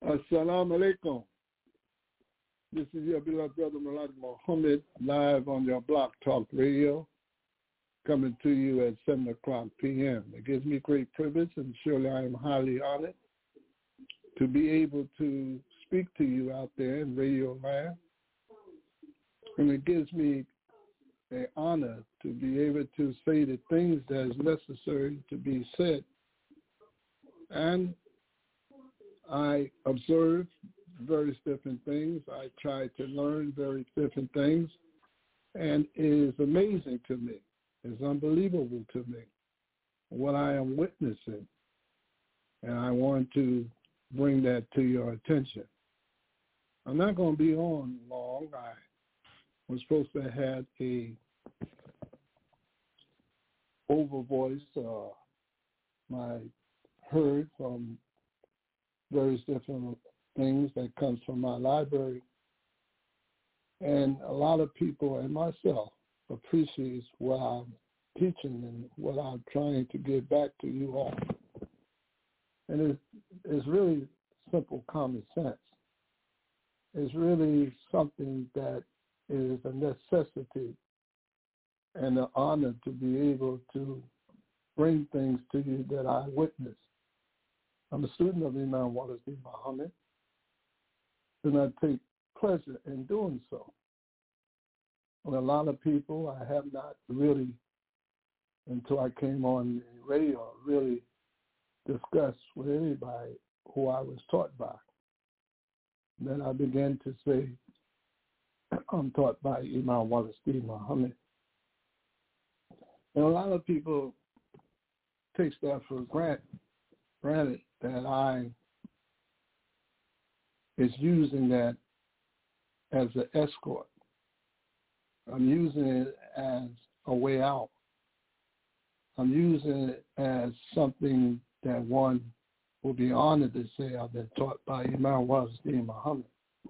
Assalamu alaikum. This is your beloved brother Mulad Muhammad, live on your Block Talk Radio, coming to you at 7 o'clock p.m. It gives me great privilege, and surely I am highly honored to be able to speak to you out there in radio land. And it gives me an honor to be able to say the things that is necessary to be said. And I observe various different things. I try to learn very different things. And it is amazing to me. It's unbelievable to me what I am witnessing. And I want to bring that to your attention. I'm not going to be on long. I was supposed to have a over voice. I heard from various different things that comes from my library. And a lot of people and myself appreciates what I'm teaching and what I'm trying to give back to you all. And it's really simple common sense. It's really something that is a necessity and an honor to be able to bring things to you that I witnessed. I'm a student of Imam Wallace D. Muhammad, and I take pleasure in doing so. And a lot of people I have not really, until I came on the radio, really discussed with anybody who I was taught by. Then I began to say, I'm taught by Imam Wallace D. Muhammad. And a lot of people take that for granted that I is using that as an escort. I'm using it as a way out. I'm using it as something that one will be honored to say I've been taught by Imam Wallace D. Muhammad.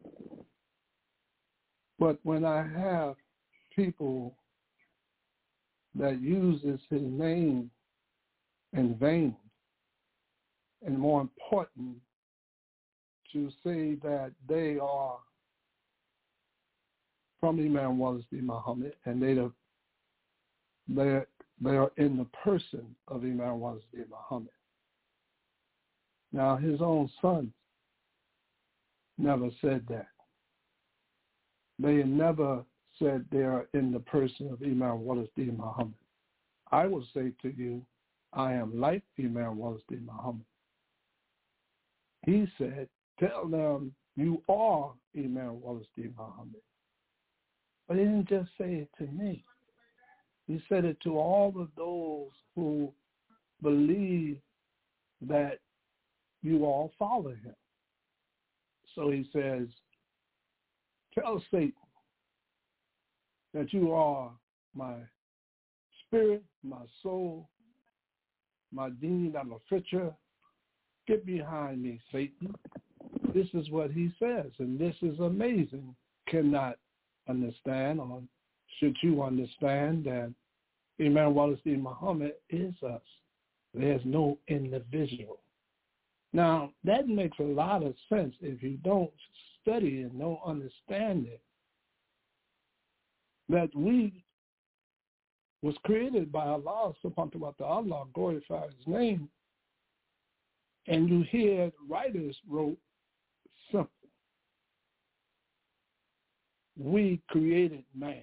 But when I have people that uses his name in vain, and more important, to say that they are from Imam Wallace D. Muhammad, and they are in the person of Imam Wallace D. Muhammad. Now, his own son never said that. They never said they are in the person of Imam Wallace D. Muhammad. I will say to you, I am like Imam Wallace D. Muhammad. He said, tell them you are Imam Wallace D. Muhammad. But he didn't just say it to me. He said it to all of those who believe that you all follow him. So he says, tell Satan that you are my spirit, my soul, my deen, I'm a fitcher. Get behind me, Satan. This is what he says, and this is amazing. Cannot understand, or should you understand, that Imam Wallace D. Muhammad is us. There's no individual. Now, that makes a lot of sense if you don't study and don't understand it. That we was created by Allah, subhanahu wa ta'ala, Allah, glorify his name. And you hear writers wrote simple. We created man.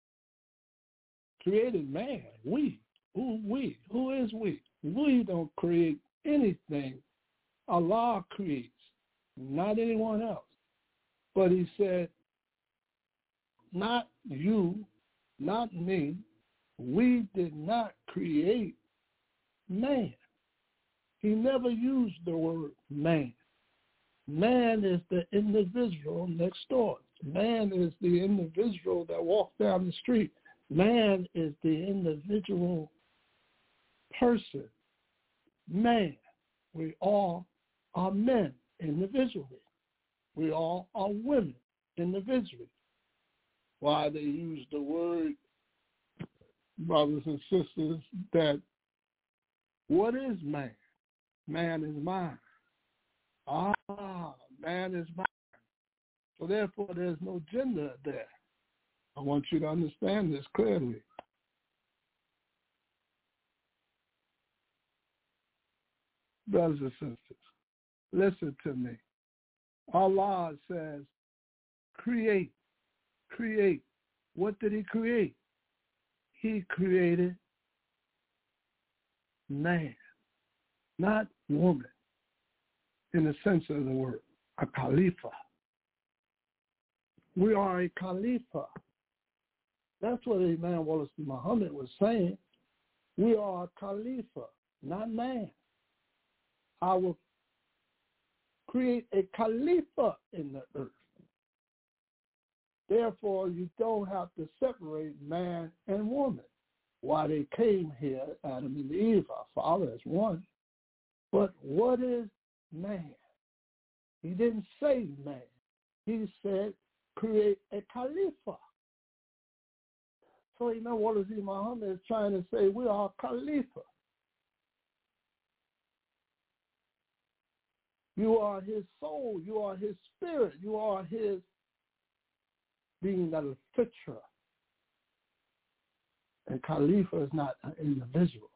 Created man. We. Who we? Who is we? We don't create anything. Allah creates, not anyone else. But he said, not you, not me. We did not create man. He never used the word man. Man is the individual next door. Man is the individual that walks down the street. Man is the individual person. Man. We all are men individually. We all are women individually. Why they use the word, brothers and sisters, that what is man? Man is mine. man is man. So therefore, there's no gender there. I want you to understand this clearly. Brothers and sisters, listen to me. Allah says, create. What did he create? He created man, not woman, in the sense of the word, a Khalifa. We are a Khalifa. That's what Imam Wallace Muhammad was saying. We are a Khalifa, not man. I will create a Khalifa in the earth. Therefore, you don't have to separate man and woman. Why they came here, Adam and Eve, our father is one. But what is man? He didn't say man. He said create a Khalifa. So Imam Wallace Muhammad is trying to say we are Khalifa. You are his soul. You are his spirit. You are his being al-fitra. And Khalifa is not an individual.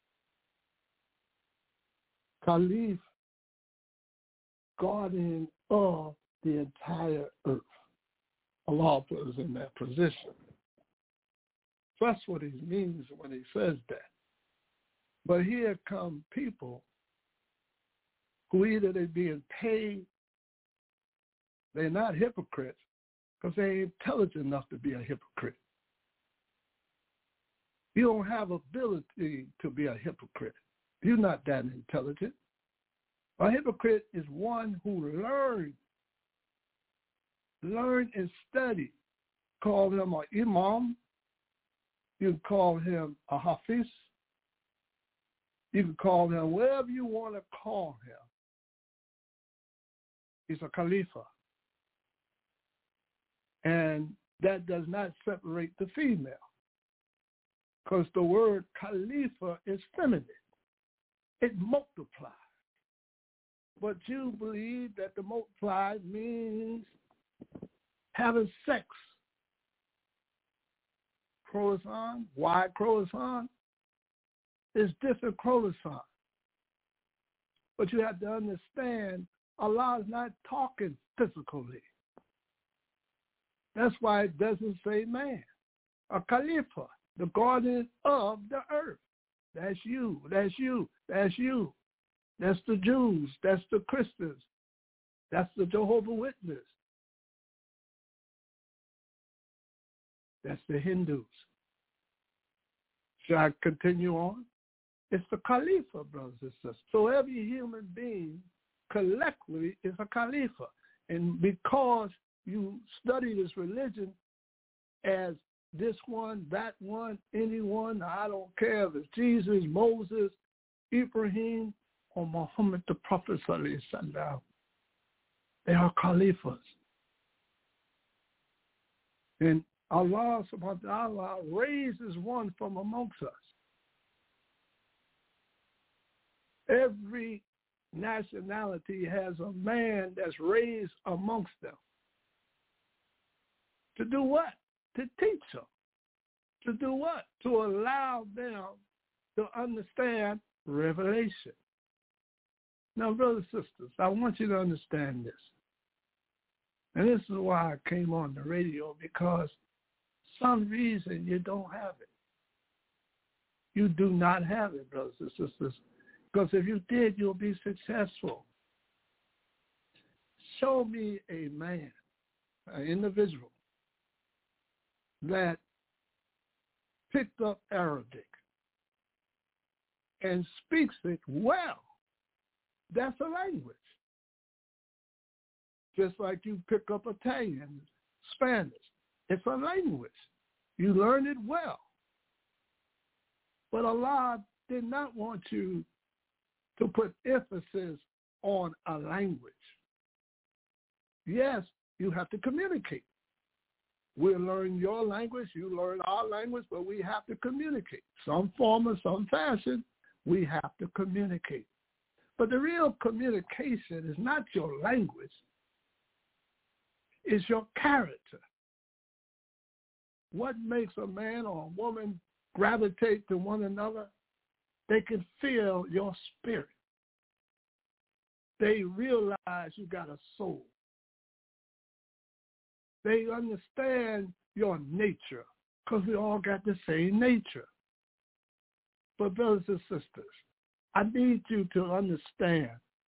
Khalif, guardian of the entire earth. Allah put us in that position. That's what he means when he says that. But here come people who either they're being paid, they're not hypocrites, because they ain't intelligent enough to be a hypocrite. You don't have ability to be a hypocrite. You're not that intelligent. A hypocrite is one who learned and studied. Call him an imam. You can call him a hafiz. You can call him whatever you want to call him. He's a Khalifa. And that does not separate the female, because the word Khalifa is feminine. It multiplies. But you believe that the multiply means having sex. Croissant, why croissant? It's different croissant. But you have to understand, Allah is not talking physically. That's why it doesn't say man. A Khalifa, the guardian of the earth. That's you, that's you, that's you. That's the Jews, that's the Christians, that's the Jehovah's Witnesses. That's the Hindus. Shall I continue on? It's the Khalifa, brothers and sisters. So every human being collectively is a Khalifa. And because you study this religion as this one, that one, anyone, I don't care if it's Jesus, Moses, Ibrahim, or Muhammad the Prophet sallallahu alaihi wasallam. They are Khalifas. And Allah subhanahu wa ta'ala raises one from amongst us. Every nationality has a man that's raised amongst them. To do what? To teach them. To do what? To allow them to understand revelation. Now, brothers and sisters, I want you to understand this. And this is why I came on the radio, because some reason you don't have it. You do not have it, brothers and sisters. Because if you did, you'll be successful. Show me a man, an individual, that picked up Arabic and speaks it well. That's a language. Just like you pick up Italian, Spanish. It's a language. You learn it well. But Allah did not want you to put emphasis on a language. Yes, you have to communicate. We'll learn your language, you learn our language, but we have to communicate. Some form or some fashion, we have to communicate. But the real communication is not your language. is your character. What makes a man or a woman gravitate to one another? They can feel your spirit. They realize you got a soul. They understand your nature because we all got the same nature. But brothers and sisters, I need you to understand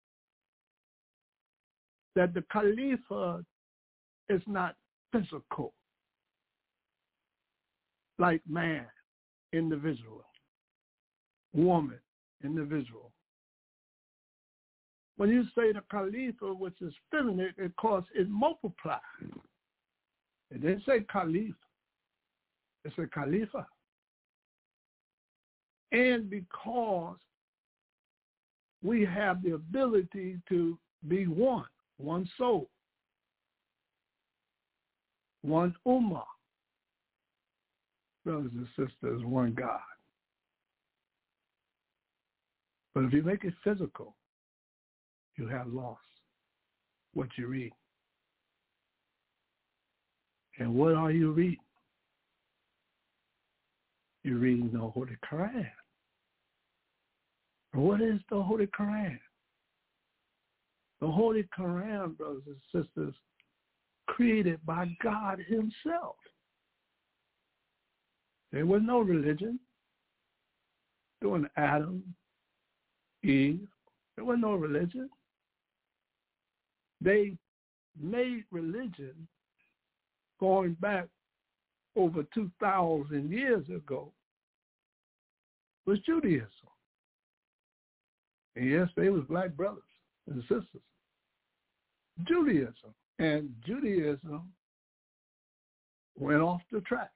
that the Khalifa is not physical, like man, individual, woman, individual. When you say the Khalifa, which is feminine, it multiplies. It didn't say Khalif. It said Khalifa. And because we have the ability to be one soul, one ummah, brothers and sisters, one God. But if you make it physical, you have lost what you read. And what are you reading? You're reading the Holy Quran. And what is the Holy Quran? The Holy Quran, brothers and sisters, created by God himself. There was no religion during Adam, Eve. There was no religion. They made religion going back over 2,000 years ago was Judaism. And yes, they was black brothers and sisters. Judaism. And Judaism went off the track.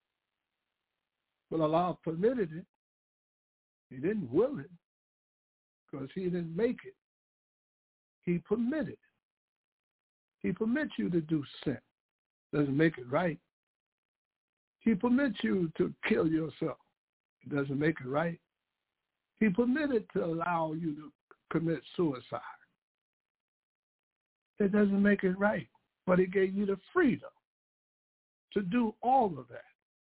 But Allah permitted it. He didn't will it because he didn't make it. He permitted it. He permits you to do sin. Doesn't make it right. He permits you to kill yourself. It doesn't make it right. He permitted to allow you to commit suicide. It doesn't make it right. But he gave you the freedom to do all of that.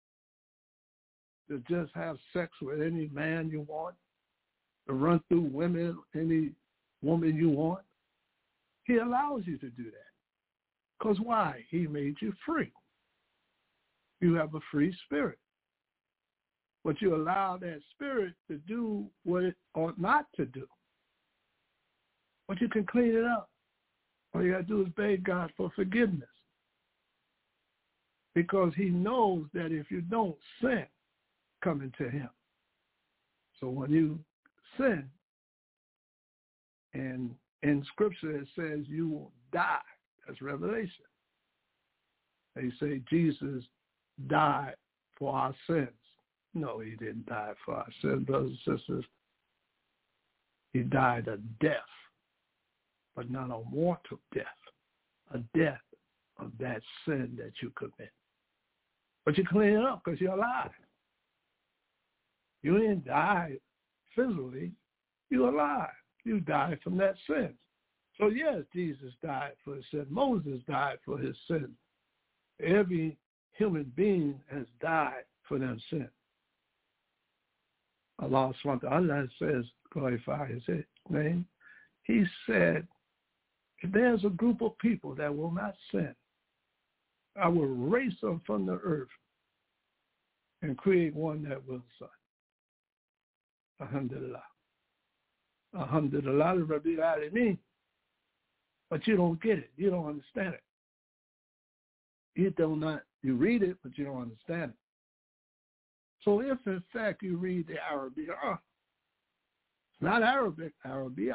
To just have sex with any man you want, to run through women, any woman you want. He allows you to do that. Because why? He made you free. You have a free spirit. But you allow that spirit to do what it ought not to do. But you can clean it up. All you got to do is beg God for forgiveness. Because he knows that if you don't sin, coming to him. So when you sin, and in Scripture it says you will die. That's Revelation. They say Jesus died for our sins. No, he didn't die for our sins, brothers and sisters. He died a death, but not a mortal death, a death of that sin that you commit. But you clean it up because you're alive. You didn't die physically. You're alive. You died from that sin. So yes, Jesus died for his sin. Moses died for his sin. Every human being has died for their sin. Allah subhanahu wa ta'ala says, glorify his name. He said, if there's a group of people that will not sin, I will erase them from the earth and create one that will sin. Alhamdulillah. Alhamdulillah, Rabbil Alameen. But you don't get it. You don't understand it. You read it, but you don't understand it. So if, in fact, you read the Arabic, it's not Arabic, Arabic,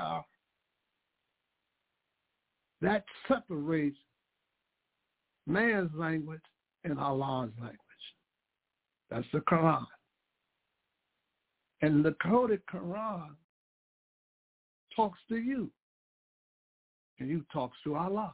that separates man's language and Allah's language. That's the Quran. And the coded Quran talks to you, and you talks to Allah.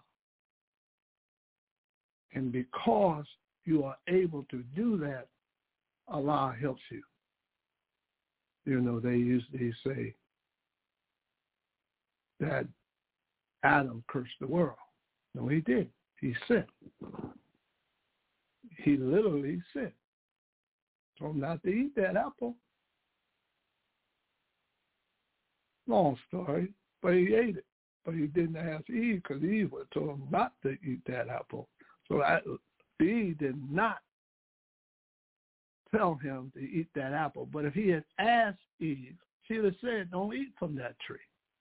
And because you are able to do that, Allah helps you. You know, they usually say that Adam cursed the world. No, he didn't. He sinned. He literally sinned. Told him not to eat that apple. Long story, but he ate it. But he didn't ask Eve because Eve would have told him not to eat that apple. So Eve did not tell him to eat that apple. But if he had asked Eve, she would have said, don't eat from that tree.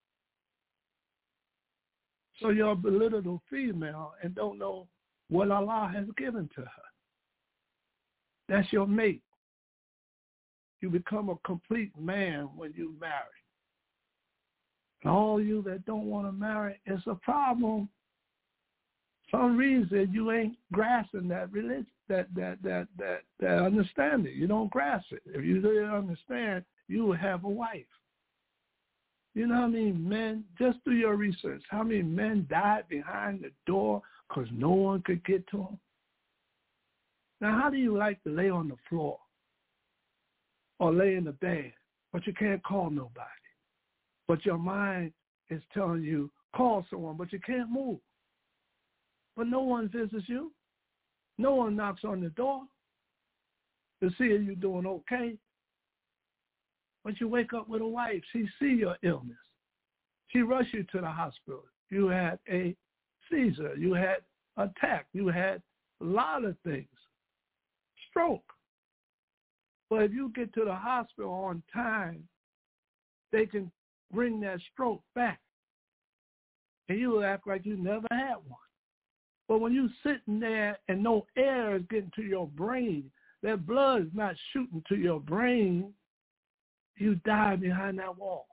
So you're a belittled female and don't know what Allah has given to her. That's your mate. You become a complete man when you marry. And all you that don't want to marry, it's a problem. Some reason you ain't grasping that religion, that understanding. You don't grasp it. If you didn't understand, you would have a wife. You know how many men, just do your research, how many men died behind the door because no one could get to them? Now, how do you like to lay on the floor or lay in the bed, but you can't call nobody? But your mind is telling you, call someone, but you can't move. But no one visits you. No one knocks on the door to see if you're doing okay. But you wake up with a wife. She see your illness. She rush you to the hospital. You had a seizure. You had attack. You had a lot of things. Stroke. But if you get to the hospital on time, they can bring that stroke back. And you will act like you never had one. But when you're sitting there and no air is getting to your brain, that blood is not shooting to your brain, you die behind that wall.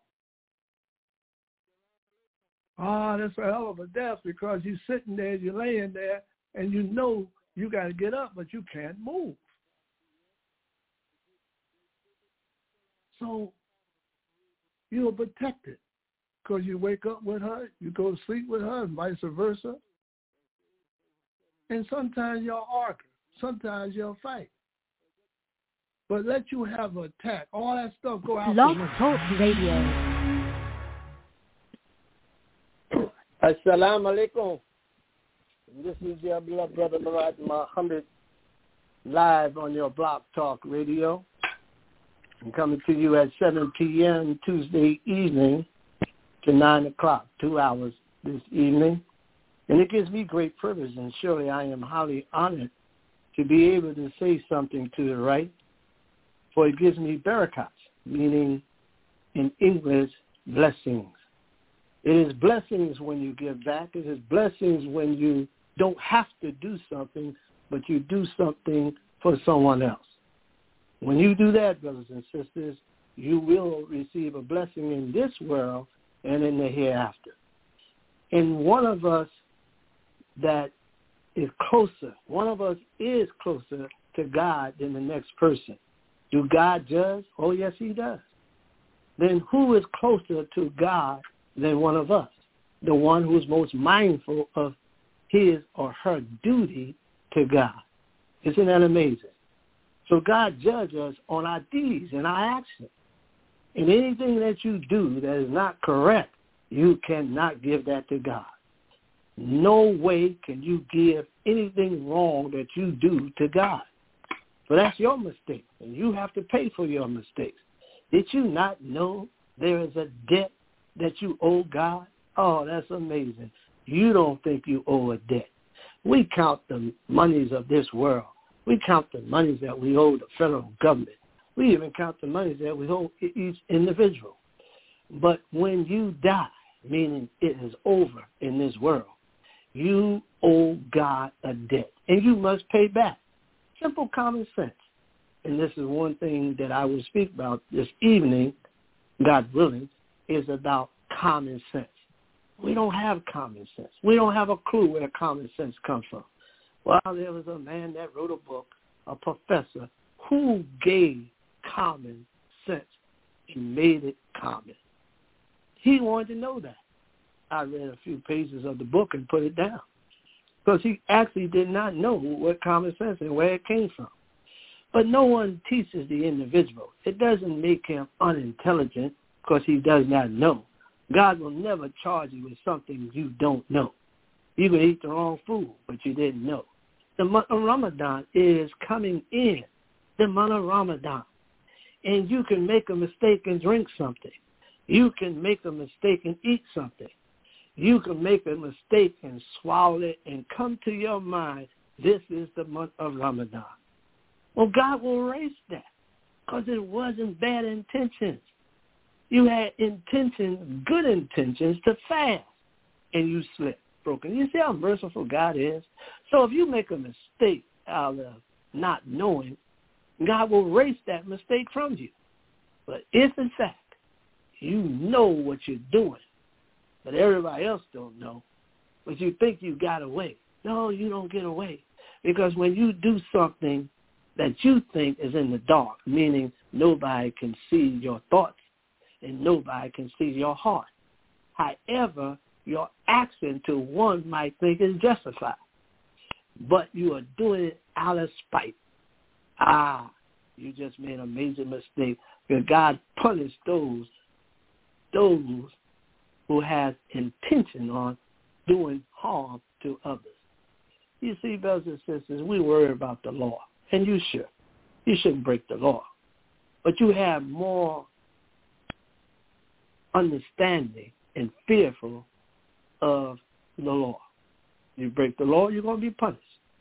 Oh, that's a hell of a death because you're sitting there, you're laying there, and you know you got to get up, but you can't move. So you're protected because you wake up with her, you go to sleep with her, and vice versa. And sometimes you'll argue. Sometimes you'll fight. But let you have an attack. All that stuff go out. Blog Talk Radio. Assalamu alaikum. This is your beloved brother Murad Muhammad live on your Blog Talk Radio. I'm coming to you at 7 p.m. Tuesday evening to 9 o'clock, 2 hours this evening. And it gives me great privilege, and surely I am highly honored to be able to say something to the right, for it gives me barakats, meaning in English, blessings. It is blessings when you give back. It is blessings when you don't have to do something, but you do something for someone else. When you do that, brothers and sisters, you will receive a blessing in this world and in the hereafter. And one of us that is closer, one of us is closer to God than the next person. Do God judge? Oh, yes, he does. Then who is closer to God than one of us? The one who is most mindful of his or her duty to God. Isn't that amazing? So God judges us on our deeds and our actions. And anything that you do that is not correct, you cannot give that to God. No way can you give anything wrong that you do to God. So that's your mistake, and you have to pay for your mistakes. Did you not know there is a debt that you owe God? Oh, that's amazing. You don't think you owe a debt. We count the monies of this world. We count the monies that we owe the federal government. We even count the monies that we owe each individual. But when you die, meaning it is over in this world, you owe God a debt, and you must pay back. Simple common sense. And this is one thing that I will speak about this evening, God willing, is about common sense. We don't have common sense. We don't have a clue where common sense comes from. Well, there was a man that wrote a book, a professor, who gave common sense and made it common. He wanted to know that. I read a few pages of the book and put it down because he actually did not know what common sense and where it came from. But no one teaches the individual. It doesn't make him unintelligent because he does not know. God will never charge you with something you don't know. You could eat the wrong food, but you didn't know. The month of Ramadan is coming in, the month of Ramadan. And you can make a mistake and drink something. You can make a mistake and eat something. You can make a mistake and swallow it and come to your mind, this is the month of Ramadan. Well, God will erase that because it wasn't bad intentions. You had intentions, good intentions to fast, and you slipped, broken. You see how merciful God is? So if you make a mistake out of not knowing, God will erase that mistake from you. But if, in fact, you know what you're doing, but everybody else don't know, but you think you got away. No, you don't get away. Because when you do something that you think is in the dark, meaning nobody can see your thoughts and nobody can see your heart. However, your action to one might think is justified, but you are doing it out of spite. You just made a major mistake. Because God punished those who have intention on doing harm to others. You see, brothers and sisters, we worry about the law, and you should. You shouldn't break the law. But you have more understanding and fearful of the law. You break the law, you're going to be punished.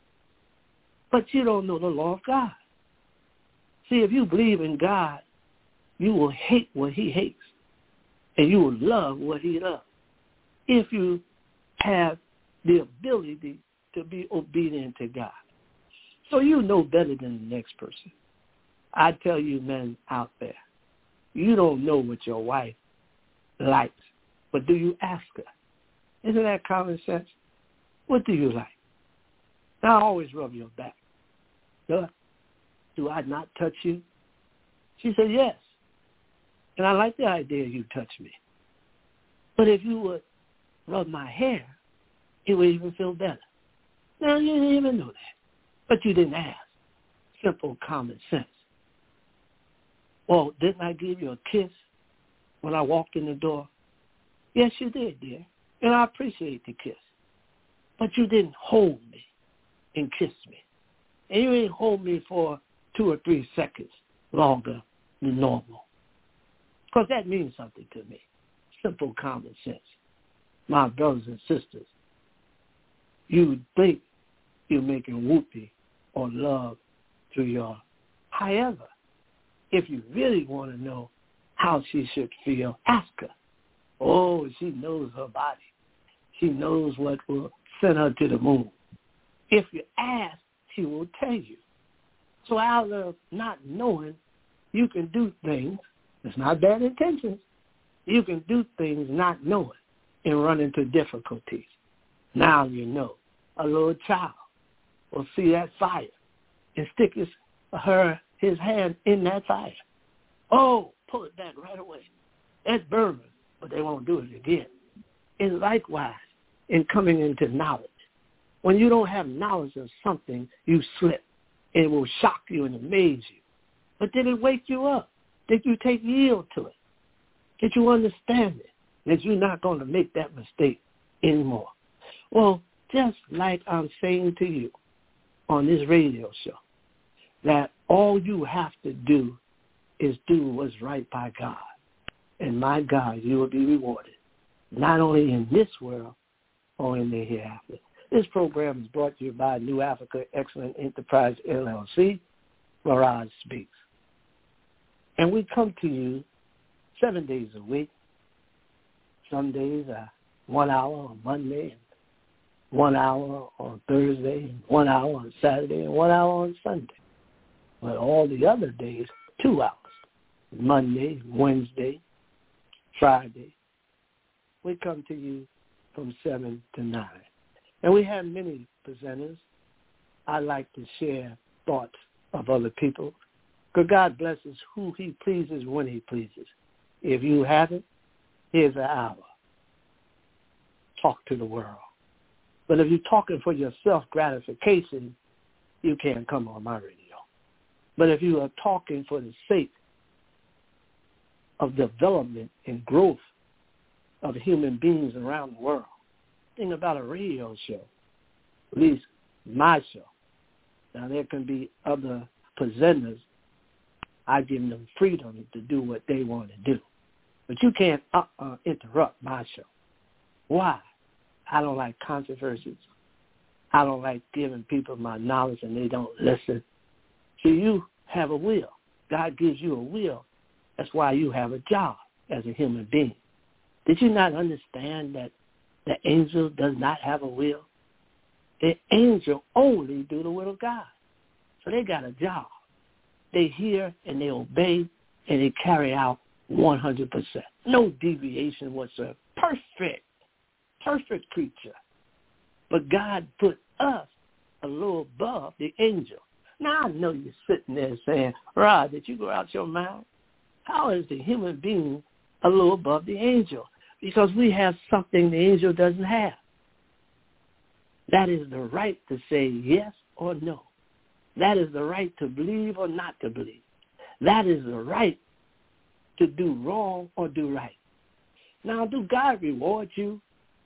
But you don't know the law of God. See, if you believe in God, you will hate what he hates, and you will love what he loves. If you have the ability to be obedient to God. So you know better than the next person. I tell you men out there, you don't know what your wife likes, but do you ask her? Isn't that common sense? What do you like? Now, I always rub your back. Do I not touch you? She said, yes. And I like the idea you touch me. But if you would rub my hair, it would even feel better. Now, you didn't even know that. But you didn't ask. Simple common sense. Well, didn't I give you a kiss when I walked in the door? Yes, you did, dear. And I appreciate the kiss. But you didn't hold me and kiss me. And you didn't hold me for 2 or 3 seconds longer than normal. Because that means something to me. Simple common sense. My brothers and sisters, you think you're making whoopee or love to your. However, if you really want to know how she should feel, ask her. Oh, she knows her body. She knows what will send her to the moon. If you ask, she will tell you. So out of not knowing, you can do things. It's not bad intentions. You can do things not knowing and run into difficulties. Now you know. A little child will see that fire and stick his hand in that fire. Oh, pull it back right away. That's burning, but they won't do it again. And likewise, in coming into knowledge, when you don't have knowledge of something, you slip. It will shock you and amaze you. But did it wake you up? Did you take yield to it? Did you understand it? That you're not going to make that mistake anymore? Well, just like I'm saying to you on this radio show, that all you have to do is do what's right by God. And my God, you will be rewarded, not only in this world or in the hereafter. This program is brought to you by New Africa Excellent Enterprise, LLC, Mirage Speaks. And we come to you 7 days a week. Some days 1 hour on Monday, and 1 hour on Thursday, and 1 hour on Saturday, and 1 hour on Sunday. But all the other days, 2 hours. Monday, Wednesday, Friday. We come to you from 7 to 9. And we have many presenters. I like to share thoughts of other people. Because God blesses who he pleases when he pleases. If you haven't, here's an hour. Talk to the world. But if you're talking for your self-gratification, you can't come on my radio. But if you are talking for the sake of development and growth of human beings around the world, thing about a radio show, at least my show. Now, there can be other presenters. I give them freedom to do what they want to do. But you can't interrupt my show. Why? I don't like controversies. I don't like giving people my knowledge and they don't listen. See, you have a will. God gives you a will. That's why you have a job as a human being. Did you not understand that the angel does not have a will? The angel only do the will of God. So they got a job. They hear and they obey and they carry out 100%. No deviation whatsoever. Perfect creature. But God put us a little above the angel. Now I know you're sitting there saying, Rod, did you go out your mouth? How is the human being a little above the angel? Because we have something the angel doesn't have. That is the right to say yes or no. That is the right to believe or not to believe. That is the right to do wrong or do right. Now, do God reward you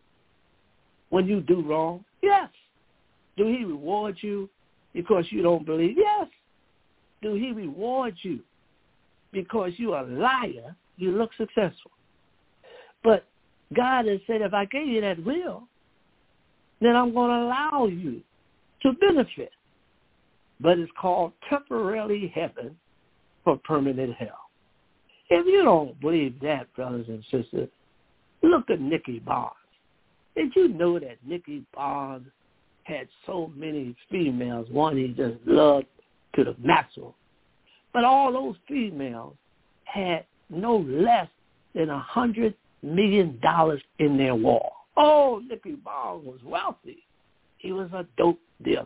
when you do wrong? Yes. Do he reward you because you don't believe? Yes. Do he reward you because you're a liar, you look successful? But God has said, if I gave you that will, then I'm going to allow you to benefit. But it's called temporary heaven for permanent hell. If you don't believe that, brothers and sisters, look at Nicky Barnes. Did you know that Nicky Barnes had so many females, one he just loved to the maximum? But all those females had no less than $100 million in their wall. Oh, Nicky Barnes was wealthy. He was a dope dealer.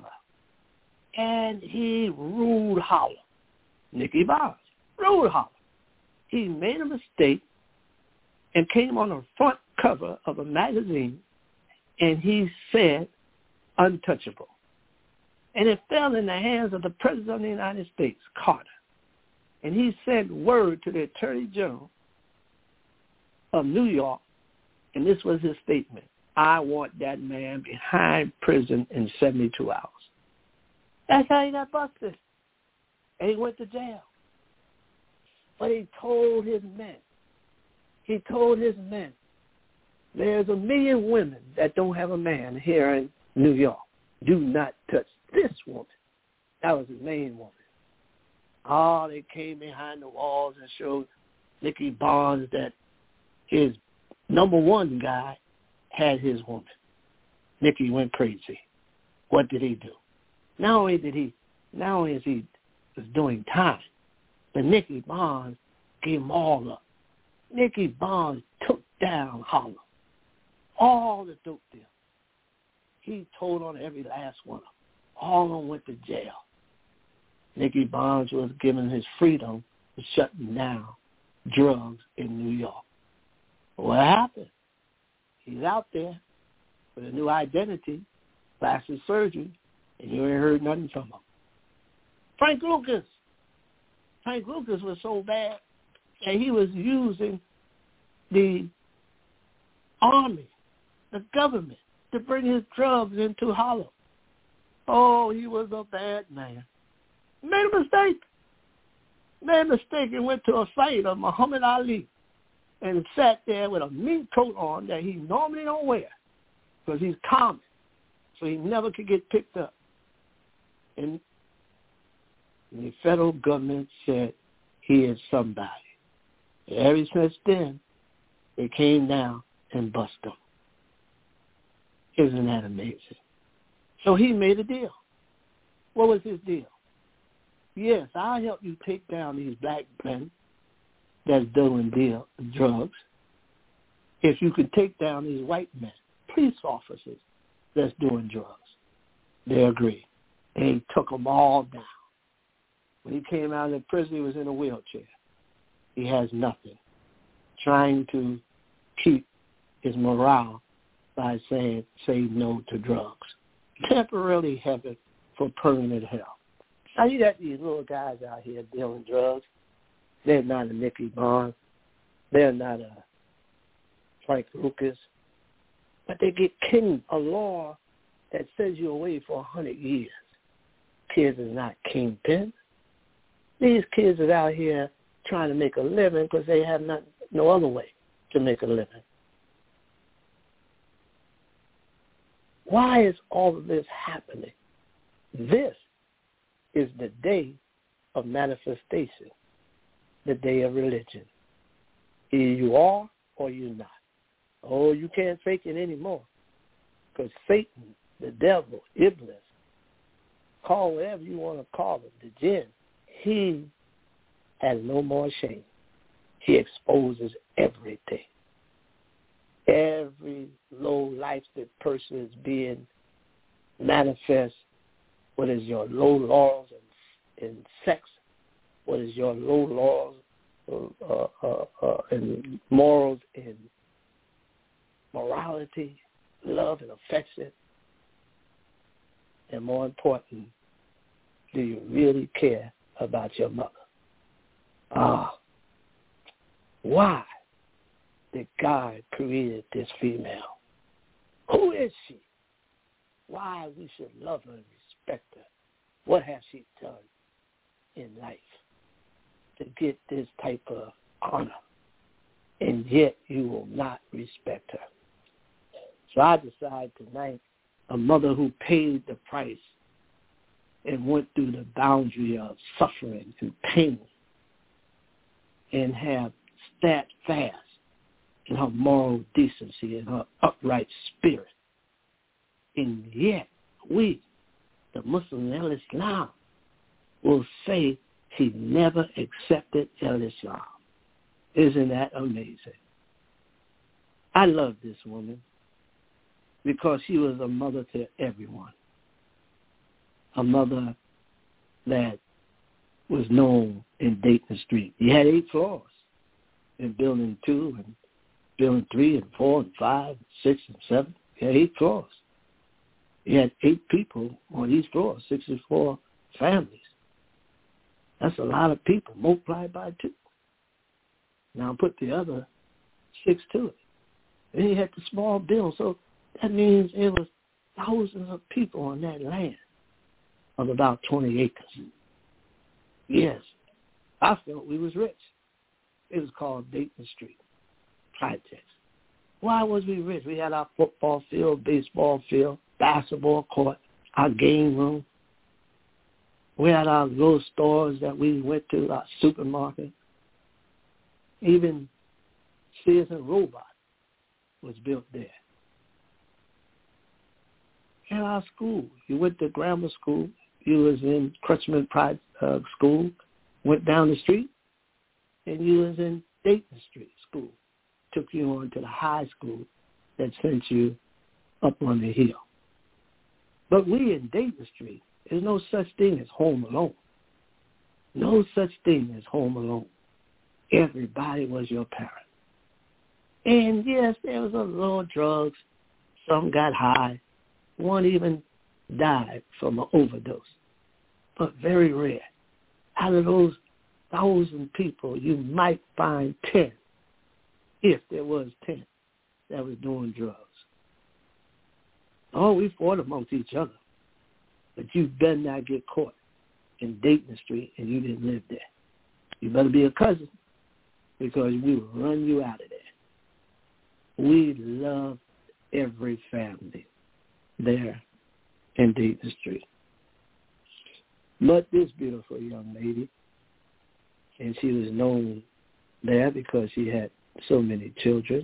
And he ruled holler. Nicky Barnes ruled holler. He made a mistake and came on the front cover of a magazine, and he said, untouchable. And it fell in the hands of the President of the United States, Carter. And he sent word to the Attorney General of New York, and this was his statement: I want that man behind prison in 72 hours. That's how he got busted. And he went to jail. But he told his men, there's 1 million women that don't have a man here in New York. Do not touch this woman. That was his main woman. Oh, they came behind the walls and showed Nicky Barnes that his number one guy had his woman. Nicky went crazy. What did he do? Not only is he was doing time, but Nicky Barnes gave them all up. Nicky Barnes took down Holler. All the dope dealers. He told on every last one of them. All of them went to jail. Nicky Barnes was given his freedom for shutting down drugs in New York. What happened? He's out there with a new identity, plastic surgery, and you ain't heard nothing from him. Frank Lucas was so bad that he was using the army, the government, to bring his drugs into Harlem. Oh, he was a bad man. Made a mistake and went to a fight of Muhammad Ali and sat there with a mink coat on that he normally don't wear because he's common, so he never could get picked up. And the federal government said he is somebody. And ever since then, they came down and bust him. Isn't that amazing? So he made a deal. What was his deal? Yes, I'll help you take down these black men that's doing drugs if you could take down these white men, police officers that's doing drugs. They agreed. And he took them all down. When he came out of the prison, he was in a wheelchair. He has nothing. Trying to keep his morale by saying, say no to drugs. Temporarily heaven for permanent hell. Now you got these little guys out here dealing drugs. They're not a Nicky Barnes. They're not a Frank Lucas. But they get king, a law that sends you away for 100 years. Kids is not kingpin. These kids are out here trying to make a living because they have no other way to make a living. Why is all of this happening? This is the day of manifestation, the day of religion. Either you are or you're not. Oh, you can't fake it anymore because Satan, the devil, Iblis, call whatever you want to call him, the jinn, he has no more shame. He exposes everything. Every low-lifted person is being manifest. What is your low laws in sex? What is your low laws in morals, in morality, love, and affection? And more important, do you really care about your mother? Why did God create this female? Who is she? Why we should love her and respect her? What has she done in life to get this type of honor? And yet you will not respect her. So I decide tonight, a mother who paid the price and went through the boundary of suffering and pain and have sat fast in her moral decency and her upright spirit. And yet we, the Muslims in Islam, will say she never accepted Islam. Isn't that amazing? I love this woman because she was a mother to everyone. A mother that was known in Dayton Street. He had 8 floors in Building 2 and Building 3 and 4 and 5 and 6 and 7. He had 8 floors. He had 8 people on each floor, 64 families. That's a lot of people multiplied by 2. Now put the other 6 to it. And he had the small building, so that means it was thousands of people on that land of about 20 acres. Yes, I felt we was rich. It was called Dayton Street Projects. Why was we rich? We had our football field, baseball field, basketball court, our game room. We had our little stores that we went to, our supermarket. Even Sears and Roebuck was built there. And our school, you went to grammar school, you was in Crutchman School, went down the street, and you was in Dayton Street School. Took you on to the high school that sent you up on the hill. But we in Dayton Street, there's no such thing as home alone. No such thing as home alone. Everybody was your parent. And yes, there was a little drugs. Some got high. One even died from an overdose. But very rare. Out of those 1,000 people, you might find 10, if there was 10, that was doing drugs. Oh, we fought amongst each other. But you better not get caught in Dayton Street and you didn't live there. You better be a cousin because we will run you out of there. We love every family there in Dayton Street. But this beautiful young lady, and she was known there because she had so many children.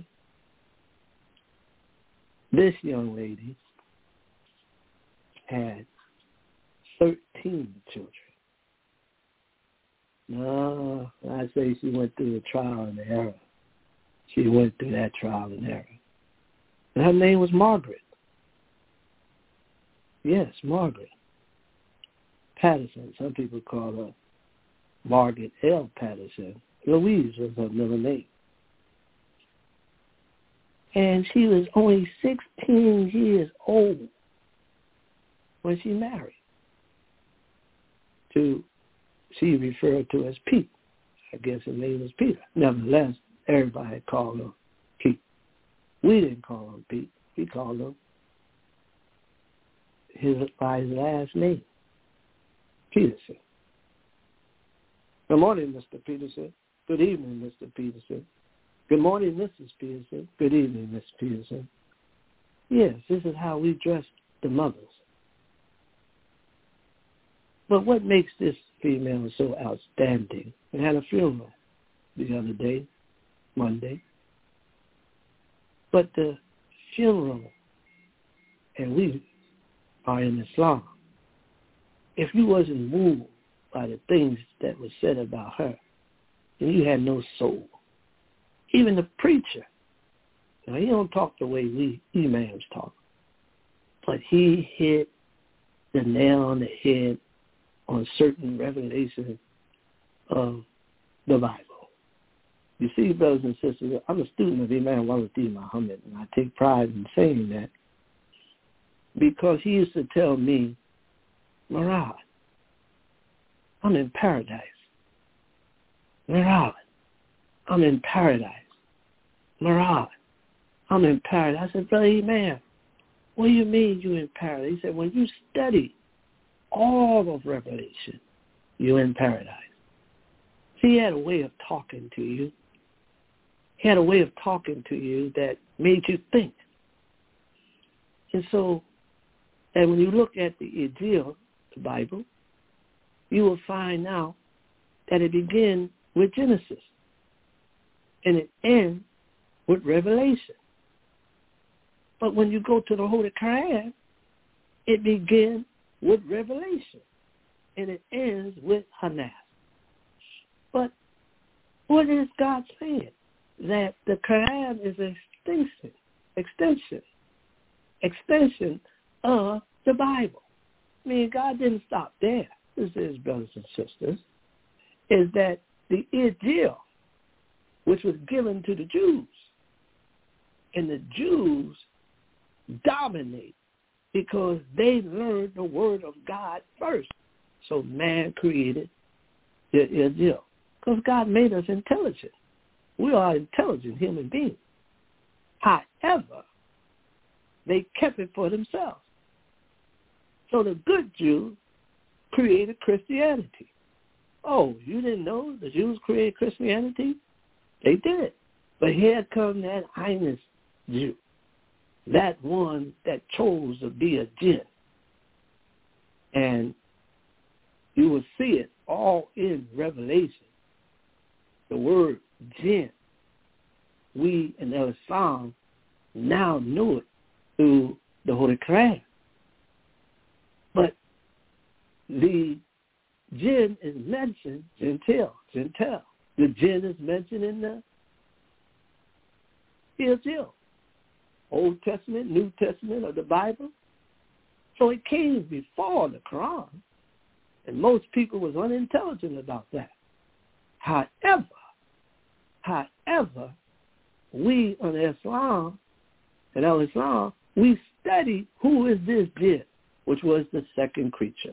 This young lady had 13 children. No, I say she went through the trial and the error. She went through that trial and error. And her name was Margaret. Yes, Margaret Patterson. Some people call her Margaret L. Patterson. Louise was her middle name. And she was only 16 years old when she married. She referred to as Pete. I guess his name was Peter. Nevertheless, everybody called him Pete. We didn't call him Pete. He called him by his last name, Peterson. Good morning, Mr. Peterson. Good evening, Mr. Peterson. Good morning, Mrs. Peterson. Good evening, Miss Peterson. Yes, this is how we dress the mothers. But what makes this female so outstanding? We had a funeral the other day, Monday. But the funeral, and we are in Islam, if you wasn't moved by the things that were said about her, then you had no soul. Even the preacher, now he don't talk the way we imams talk, but he hit the nail on the head on certain revelations of the Bible. You see, brothers and sisters, I'm a student of Imam Walid Muhammad, and I take pride in saying that because he used to tell me, Murad, I'm in paradise. Murad, I'm in paradise. Murad, I'm in paradise. I said, Brother Imam, what do you mean you in paradise? He said, when you study all of Revelation, you're in paradise. See, he had a way of talking to you. He had a way of talking to you that made you think. And so, and when you look at the Injil, the Bible, you will find out that it begins with Genesis and it ends with Revelation. But when you go to the Holy Quran, it begins with Revelation and it ends with Hanas. But what is God saying? That the Quran is an extension of the Bible. I mean, God didn't stop there. This is, brothers and sisters, is that the Injil, which was given to the Jews, and the Jews dominate because they learned the word of God first. So man created the Injil because God made us intelligent. We are intelligent human beings. However, they kept it for themselves. So the good Jews created Christianity. Oh, you didn't know the Jews created Christianity? They did. But here comes that Heinous Jew, that one that chose to be a jinn. And you will see it all in Revelation. The word jinn, we in Islam now know it through the Holy Quran. But the jinn is mentioned, Gentile. The jinn is mentioned in the Injil, Old Testament, New Testament of the Bible. So it came before the Quran, and most people was unintelligent about that. However, we on Islam, in Al-Islam, we study who is this jinn, which was the second creature.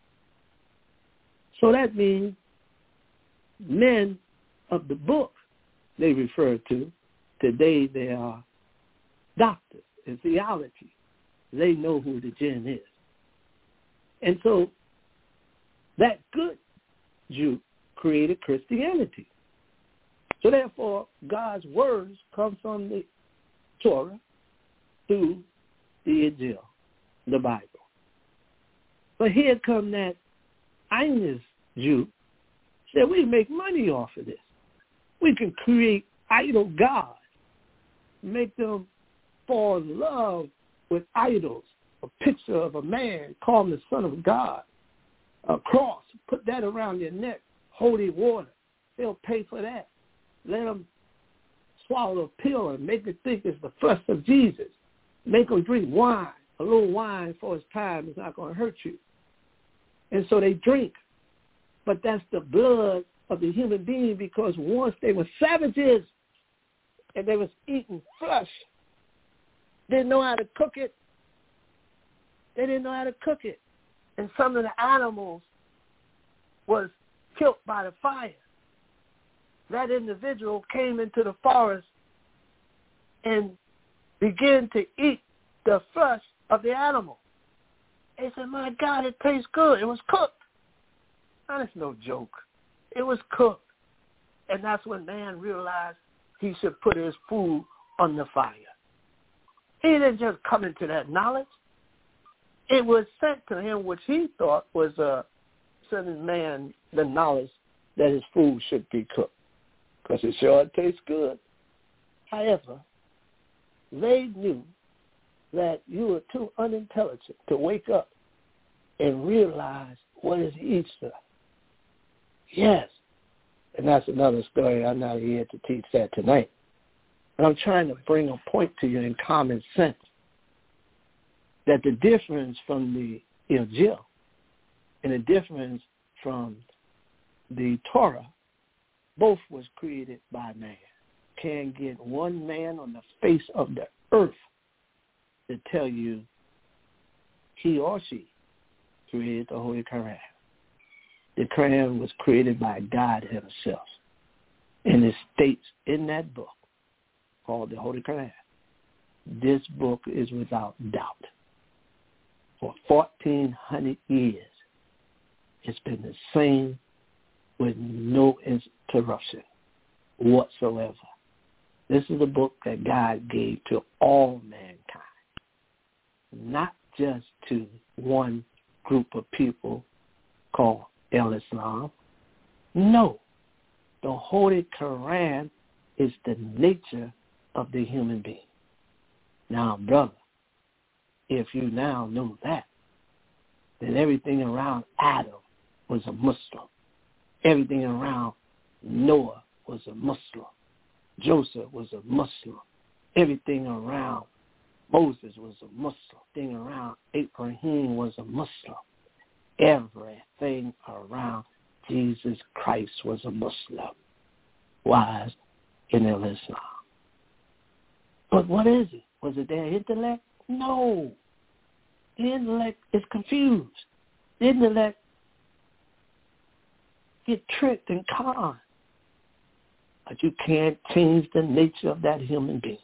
So that means men of the book they refer to, today they are doctors in theology. They know who the jinn is. And so that good Jew created Christianity. So therefore, God's words come from the Torah through the Injil, the Bible. But here come that Ines Jew, said we make money off of this. We can create idol gods, make them fall in love with idols, a picture of a man called the Son of God, a cross, put that around your neck, holy water. They'll pay for that. Let them swallow a pill and make it think it's the flesh of Jesus. Make them drink wine. A little wine for its time is not going to hurt you. And so they drink. But that's the blood of the human being, because once they were savages and they was eating flesh, didn't know how to cook it. They didn't know how to cook it. And some of the animals was killed by the fire. That individual came into the forest and began to eat the flesh of the animal. They said, my God, it tastes good. It was cooked. Now, that's no joke. It was cooked. And that's when man realized he should put his food on the fire. He didn't just come into that knowledge. It was sent to him, which he thought was sending man the knowledge that his food should be cooked, because it sure tastes good. However, they knew that you were too unintelligent to wake up and realize what is Easter. Yes, and that's another story. I'm not here to teach that tonight. But I'm trying to bring a point to you in common sense that the difference from the Injil and the difference from the Torah, both was created by man. Can't get one man on the face of the earth to tell you he or she created the Holy Quran. The Quran was created by God himself. And it states in that book, called the Holy Quran, this book is without doubt. For 1,400 years, it's been the same with no interruption whatsoever. This is a book that God gave to all mankind, not just to one group of people called Islam. No, the Holy Quran is the nature of the human being. Now, brother, if you now know that, then everything around Adam was a Muslim. Everything around Noah was a Muslim. Joseph was a Muslim. Everything around Moses was a Muslim. Everything around Abraham was a Muslim. Everything around Jesus Christ was a Muslim. Wise in Islam. But what is it? Was it their intellect? No. The intellect is confused. The intellect get tricked and conned. But you can't change the nature of that human being.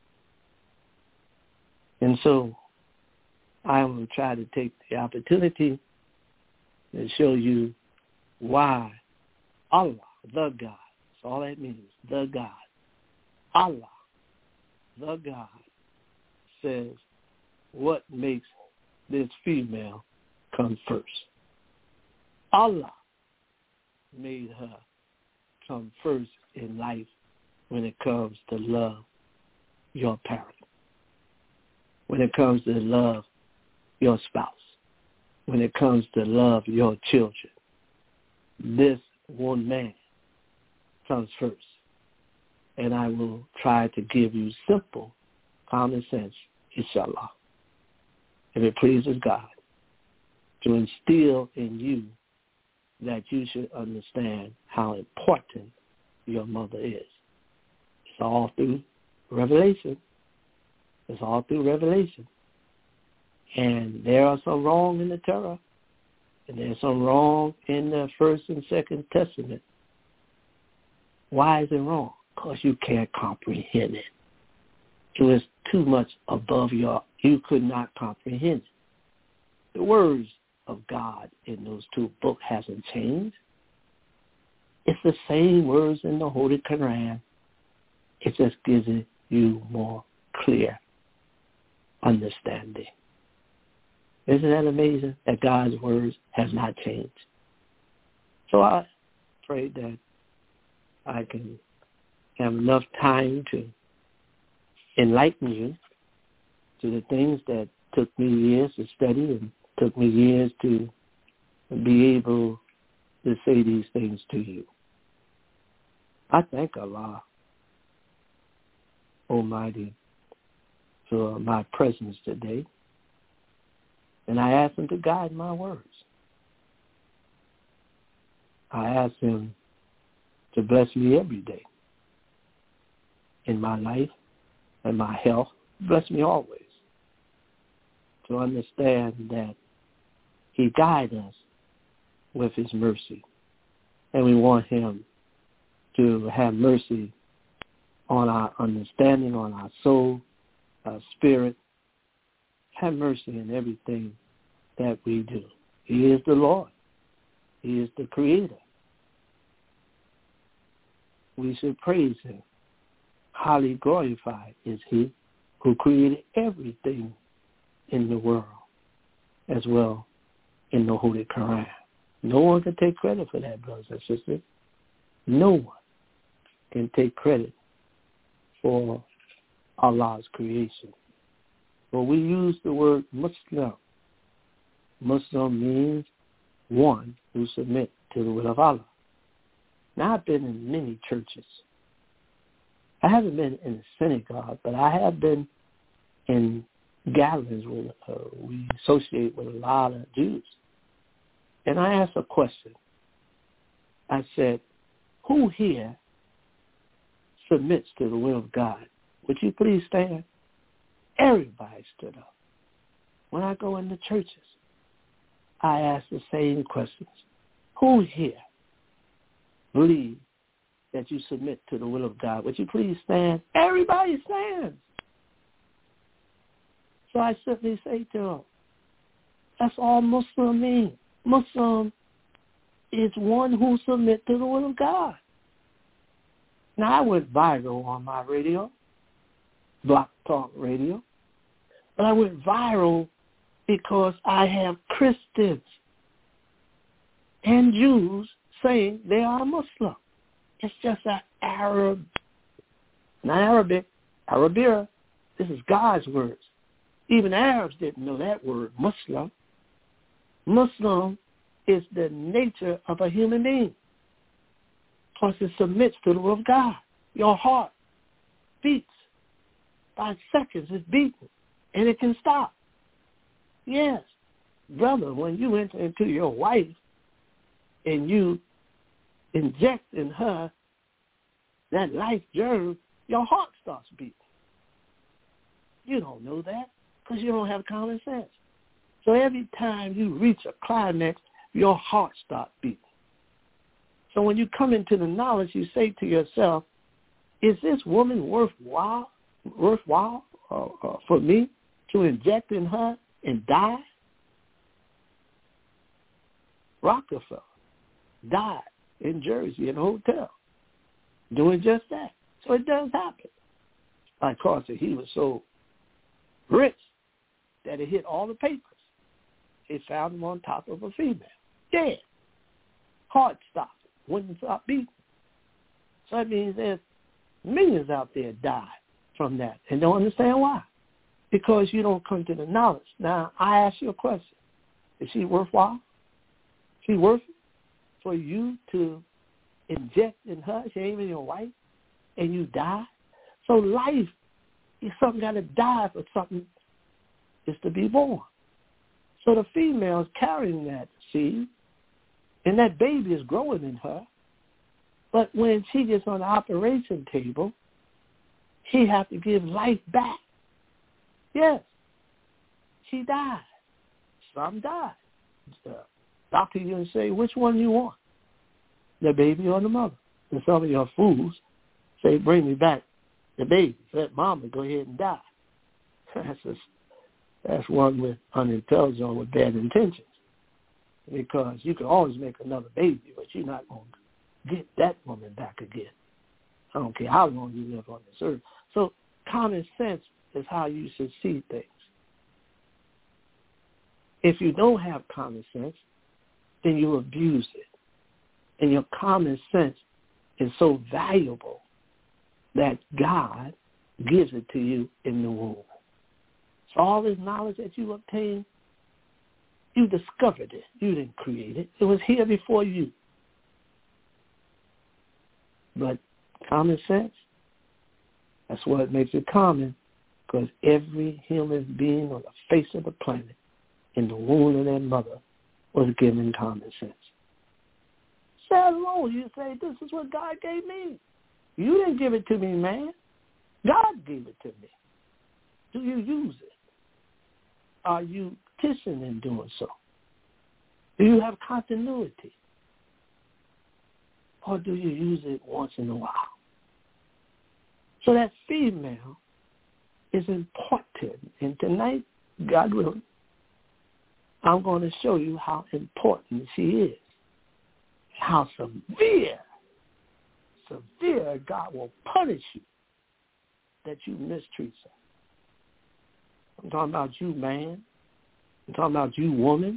And so I will try to take the opportunity to show you why Allah, the God, that's all that means, the God, Allah, the God, says what makes this female come first. Allah made her come first in life when it comes to love your parent, when it comes to love your spouse, when it comes to love your children. This one man comes first. And I will try to give you simple, common sense, inshallah, if it pleases God, to instill in you that you should understand how important your mother is. It's all through Revelation. It's all through Revelation. And there are some wrong in the Torah, and there's some wrong in the First and Second Testament. Why is it wrong? Because you can't comprehend it. It was too much above you could not comprehend it. The words of God in those two books hasn't changed. It's the same words in the Holy Quran. It just gives you more clear understanding. Isn't that amazing that God's words have not changed? So I pray that I can have enough time to enlighten you to the things that took me years to study and took me years to be able to say these things to you. I thank Allah Almighty for my presence today, and I ask him to guide my words. I ask him to bless me every day in my life and my health. Bless me always. To understand that he guides us with his mercy. And we want him to have mercy on our understanding, on our soul, our spirit, have mercy in everything that we do. He is the Lord. He is the Creator. We should praise him. Highly glorified is he who created everything in the world, as well in the Holy Quran. No one can take credit for that, brothers and sisters. No one can take credit for Allah's creation. But we use the word Muslim. Muslim means one who submits to the will of Allah. Now, I've been in many churches. I haven't been in a synagogue, but I have been in gatherings where we associate with a lot of Jews. And I asked a question. I said, who here submits to the will of God? Would you please stand? Everybody stood up. When I go into churches, I ask the same questions. Who here believes that you submit to the will of God? Would you please stand? Everybody stands. So I simply say to them, that's all Muslim means. Muslim is one who submits to the will of God. Now, I went viral on my radio, Block Talk Radio, but I went viral because I have Christians and Jews saying they are Muslim. It's just an Arab, not Arabic, Arabia. This is God's words. Even Arabs didn't know that word, Muslim. Muslim is the nature of a human being because it submits to the will of God. Your heart beats by seconds. It's beating, and it can stop. Yes, brother, when you enter into your wife and you inject in her that life germ, your heart starts beating. You don't know that because you don't have common sense. So every time you reach a climax, your heart starts beating. So when you come into the knowledge, you say to yourself, is this woman worthwhile for me to inject in her and die? Rockefeller died in Jersey in a hotel doing just that. So it does happen. Of course, he was so rich that it hit all the papers. They found him on top of a female. Dead. Heart stopped. Wouldn't stop beating. So that means there's millions out there died from that and don't understand why. Because you don't come to the knowledge. Now, I ask you a question. Is she worthwhile? Is she worth it for you to inject in her? She ain't even your wife, and you die? So life is something got to die for something is to be born. So the female is carrying that seed, and that baby is growing in her. But when she gets on the operation table, she has to give life back. Yes, she died. Some died. Doctor, you can say, which one you want, the baby or the mother? And some of your fools say, bring me back the baby. Let mama go ahead and die. That's one with unintelligent or with bad intentions. Because you can always make another baby, but you're not going to get that woman back again. I don't care how long you live on this earth. So common sense is how you should see things. If you don't have common sense, then you abuse it. And your common sense is so valuable that God gives it to you in the womb. So all this knowledge that you obtained, you discovered it. You didn't create it. It was here before you. But common sense, that's what makes it common, because every human being on the face of the planet in the womb of their mother was given common sense. Sad Lord, you say, this is what God gave me. You didn't give it to me, man. God gave it to me. Do you use it? Are you petitioning in doing so? Do you have continuity? Or do you use it once in a while? So that female is important. And tonight God willing, I'm going to show you how important she is, how severe God will punish you that you mistreat her. I'm talking about you, man. I'm talking about you, woman.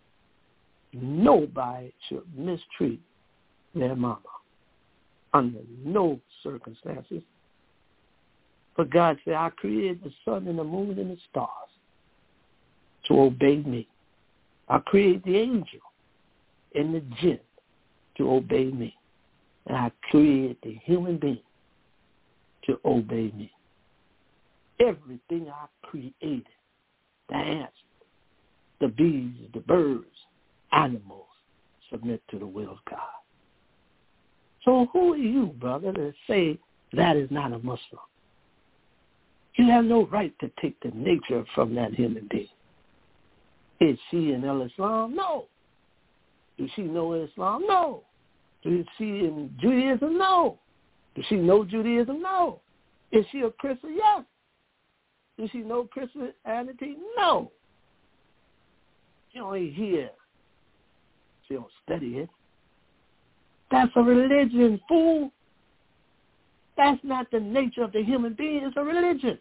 Nobody should mistreat their mama under no circumstances. But God said, I created the sun and the moon and the stars to obey me. I created the angel and the jinn to obey me. And I created the human being to obey me. Everything I created, the ants, the bees, the birds, animals, submit to the will of God. So who are you, brother, to say that is not a Muslim? You have no right to take the nature from that human being. Is she in Islam? No. Does she know Islam? No. Is she in Judaism? No. Does she know Judaism? No. Is she a Christian? Yes. Does she know Christianity? No. She only hear. She don't study it. That's a religion, fool. That's not the nature of the human being. It's a religion.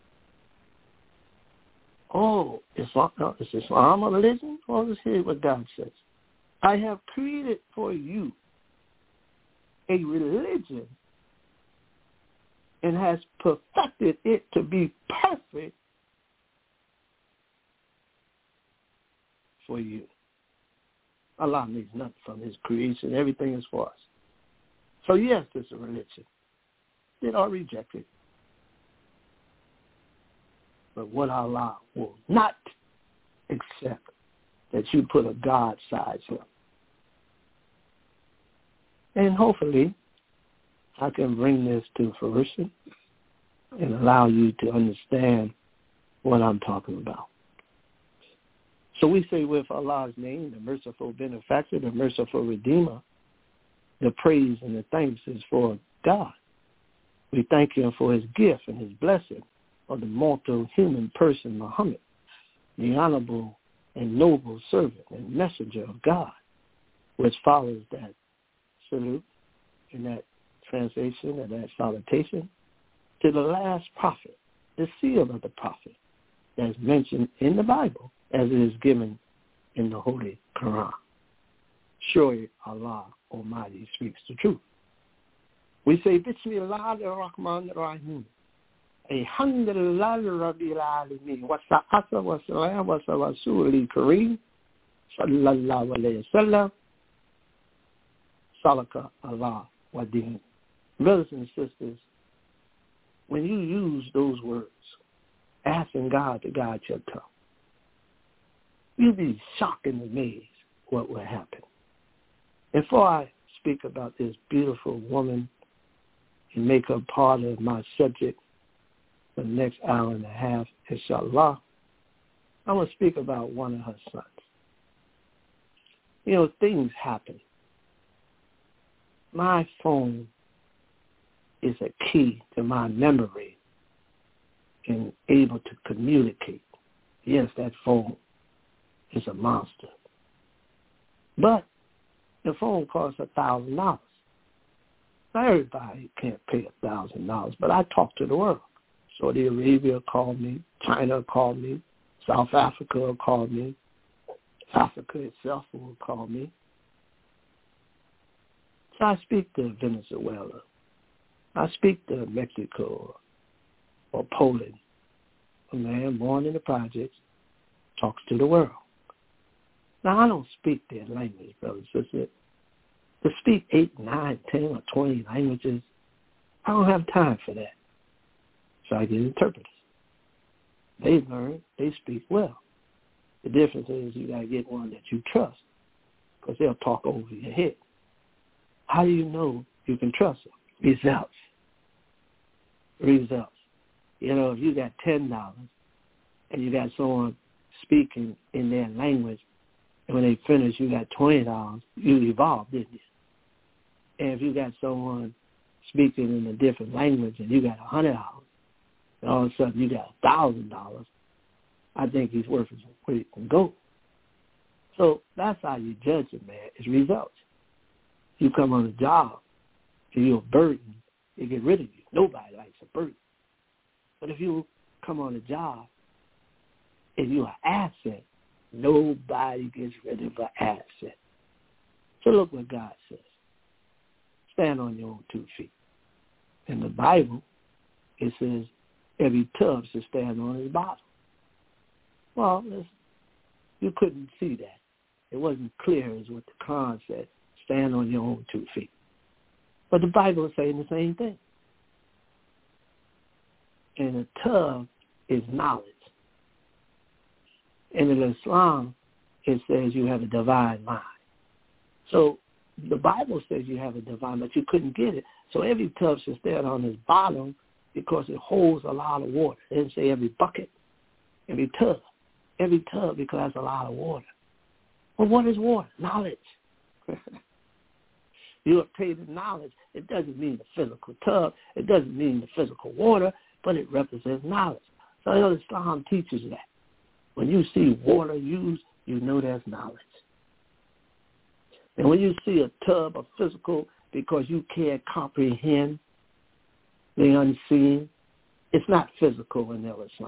Oh, is Islam a religion? Well, let's hear what God says. I have created for you a religion and has perfected it to be perfect for you. Allah needs nothing from his creation. Everything is for us. So yes, it's a religion. It or reject it. But what Allah will not accept, that you put a God side to him. And hopefully, I can bring this to fruition and allow you to understand what I'm talking about. So we say with Allah's name, the merciful benefactor, the merciful redeemer, the praise and the thanks is for God. We thank him for his gift and his blessing of the mortal human person, Muhammad, the honorable and noble servant and messenger of God, which follows that salute in that translation and that salutation to the last prophet, the seal of the prophet that's mentioned in the Bible as it is given in the Holy Quran. Surely Allah Almighty speaks the truth. We say, Bismillahir Rahmanir Rahim. Alhamdulillahi Rabbil Alameen. Wa salatu wa salam wa rasulil kareem. Sallallahu alayhi wa sallam. Salaka Allah wa din. Brothers and sisters, when you use those words, asking God to guide your tongue, you'll be shocked and amazed what will happen. And before I speak about this beautiful woman and make her part of my subject for the next hour and a half, inshallah, I'm going to speak about one of her sons. You know, things happen. My phone is a key to my memory and able to communicate. Yes, that phone is a monster. But the phone costs $1,000. Now, everybody can't pay $1,000, but I talk to the world. Saudi Arabia called me, China called me, South Africa called me, Africa itself will call me. So I speak to Venezuela. I speak to Mexico or Poland. A man born in the projects talks to the world. Now, I don't speak their language, brothers and sisters. To speak 8, 9, 10, or 20 languages, I don't have time for that. So I get interpreters. They learn, they speak well. The difference is you got to get one that you trust, because they'll talk over your head. How do you know you can trust them? Results. You know, if you got $10 and you got someone speaking in their language, and when they finish, you got $20, you evolved, didn't you? And if you got someone speaking in a different language and you got $100, and all of a sudden you got $1,000, I think he's worth his weight in gold. So that's how you judge a man, is results. You come on a job, and you're a burden, they get rid of you. Nobody likes a burden. But if you come on a job and you're an asset, nobody gets rid of an asset. So look what God says. Stand on your own 2 feet. In the Bible, it says every tub should stand on his bottom. Well, you couldn't see that. It wasn't clear as what the Quran said. Stand on your own 2 feet. But the Bible is saying the same thing. And a tub is knowledge. And in Islam, it says you have a divine mind. So the Bible says you have a divine, but you couldn't get it. So every tub should stand on its bottom because it holds a lot of water. It didn't say every bucket, every tub. Every tub because that's a lot of water. Well, what is water? Knowledge. You obtain knowledge. It doesn't mean the physical tub. It doesn't mean the physical water, but it represents knowledge. So Islam teaches that. When you see water used, you know that's knowledge. And when you see a tub of physical because you can't comprehend the unseen, it's not physical in Islam.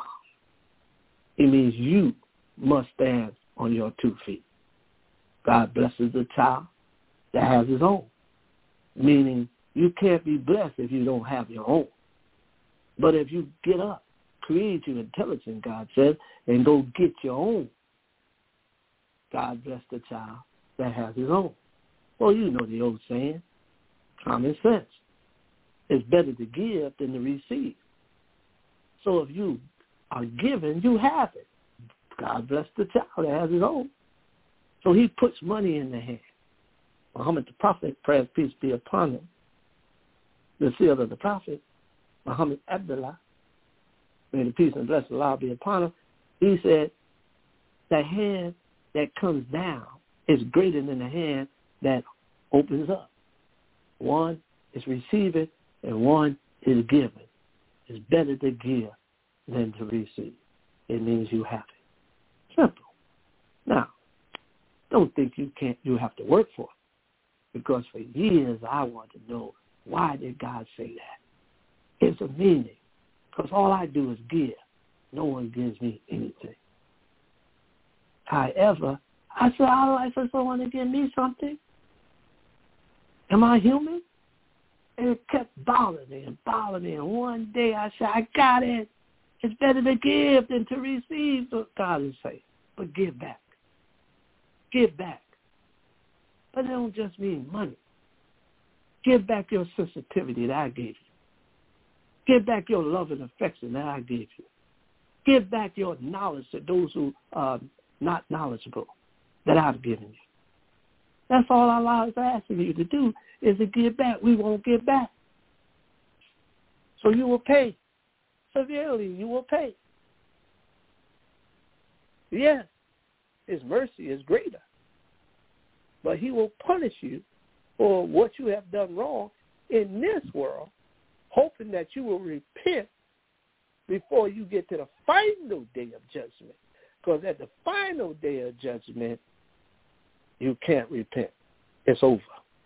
It means you must stand on your 2 feet. God blesses the child that has his own, meaning you can't be blessed if you don't have your own. But if you get up, creative, intelligent, God says, and go get your own, God bless the child that has his own. Well, you know the old saying, common sense. It's better to give than to receive. So if you are given, you have it. God bless the child that has his own. So he puts money in the hand. Muhammad the Prophet, praise peace be upon him, the seal of the Prophet, Muhammad Abdullah, may the peace and blessing of Allah be upon him, he said, the hand that comes down is greater than the hand that opens up. One is receiving and one is giving. It's better to give than to receive. It means you have it. Simple. Now, don't think you have to work for it. Because for years I want to know, why did God say that? It's a meaning. Because all I do is give. No one gives me anything. However, I said, I'd like for someone to give me something. Am I human? And it kept bothering me and bothering me. And one day I said, I got it. It's better to give than to receive, God is saying. But give back. Give back. But it don't just mean money. Give back your sensitivity that I gave you. Give back your love and affection that I gave you. Give back your knowledge to those who are not knowledgeable that I've given you. That's all Allah is asking you to do, is to give back. We won't give back. So you will pay. Severely, you will pay. Yes, his mercy is greater. But he will punish you for what you have done wrong in this world, hoping that you will repent before you get to the final day of judgment. Because at the final day of judgment, you can't repent. It's over.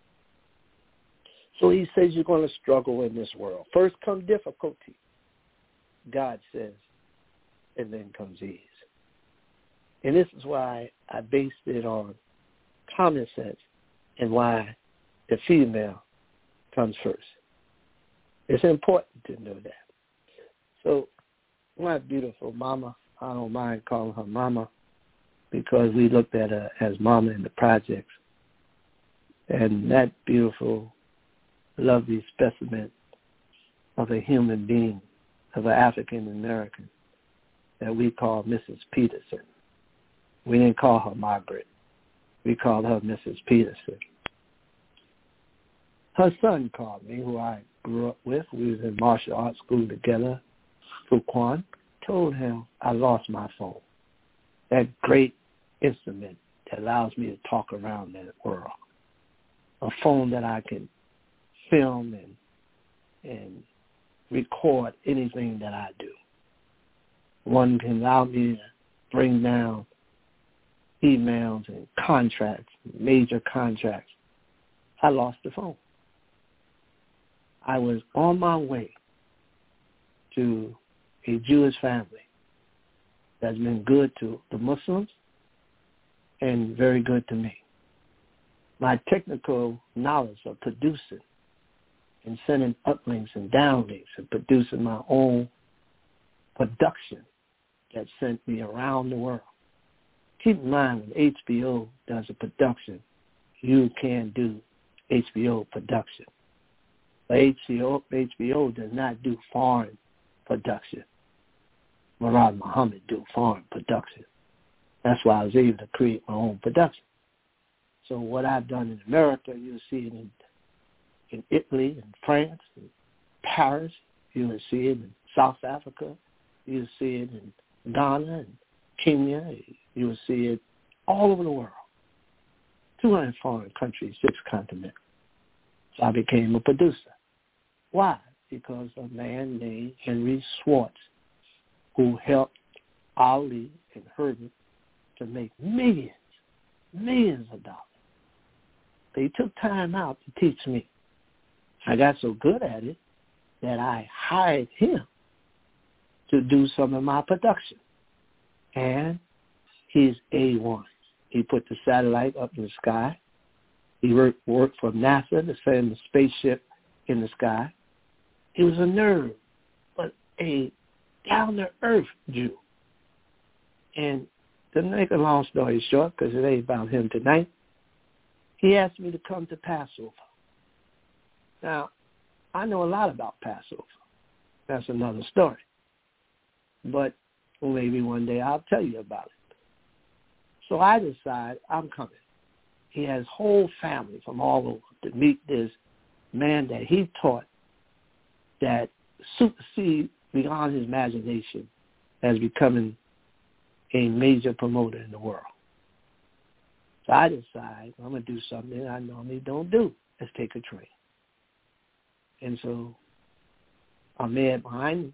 So he says you're going to struggle in this world. First comes difficulty, God says, and then comes ease. And this is why I based it on common sense and why the female comes first. It's important to know that. So my beautiful mama, I don't mind calling her mama because we looked at her as mama in the projects. And that beautiful, lovely specimen of a human being, of an African American that we call Mrs. Peterson. We didn't call her Margaret. We called her Mrs. Peterson. Her son called me, who I grew up with. We was in martial arts school together, Fuquan. Told him I lost my phone. That great instrument that allows me to talk around that world. A phone that I can film and record anything that I do. One can allow me to bring down emails and contracts, major contracts. I lost the phone. I was on my way to a Jewish family that's been good to the Muslims and very good to me. My technical knowledge of producing and sending uplinks and downlinks and producing my own production that sent me around the world. Keep in mind, when HBO does a production, you can do HBO production. But HBO does not do foreign production. Murad Muhammad do foreign production. That's why I was able to create my own production. So what I've done in America, you'll see it in Italy and France and Paris. You'll see it in South Africa. You'll see it in Ghana and Kenya. You'll see it all over the world. 200 foreign countries, 6 continents. So I became a producer. Why? Because a man named Henry Schwartz, who helped Ali and Herbert to make millions of dollars. They took time out to teach me. I got so good at it that I hired him to do some of my production. And he's A1. He put the satellite up in the sky. He worked for NASA to send the spaceship in the sky. He was a nerd, but a down-to-earth Jew. And to make a long story short, because it ain't about him tonight, he asked me to come to Passover. Now, I know a lot about Passover. That's another story. But maybe one day I'll tell you about it. So I decide I'm coming. He has whole family from all over to meet this man that he taught that supersedes beyond his imagination as becoming a major promoter in the world. So I decide I'm going to do something I normally don't do. Let's take a train. And so our man behind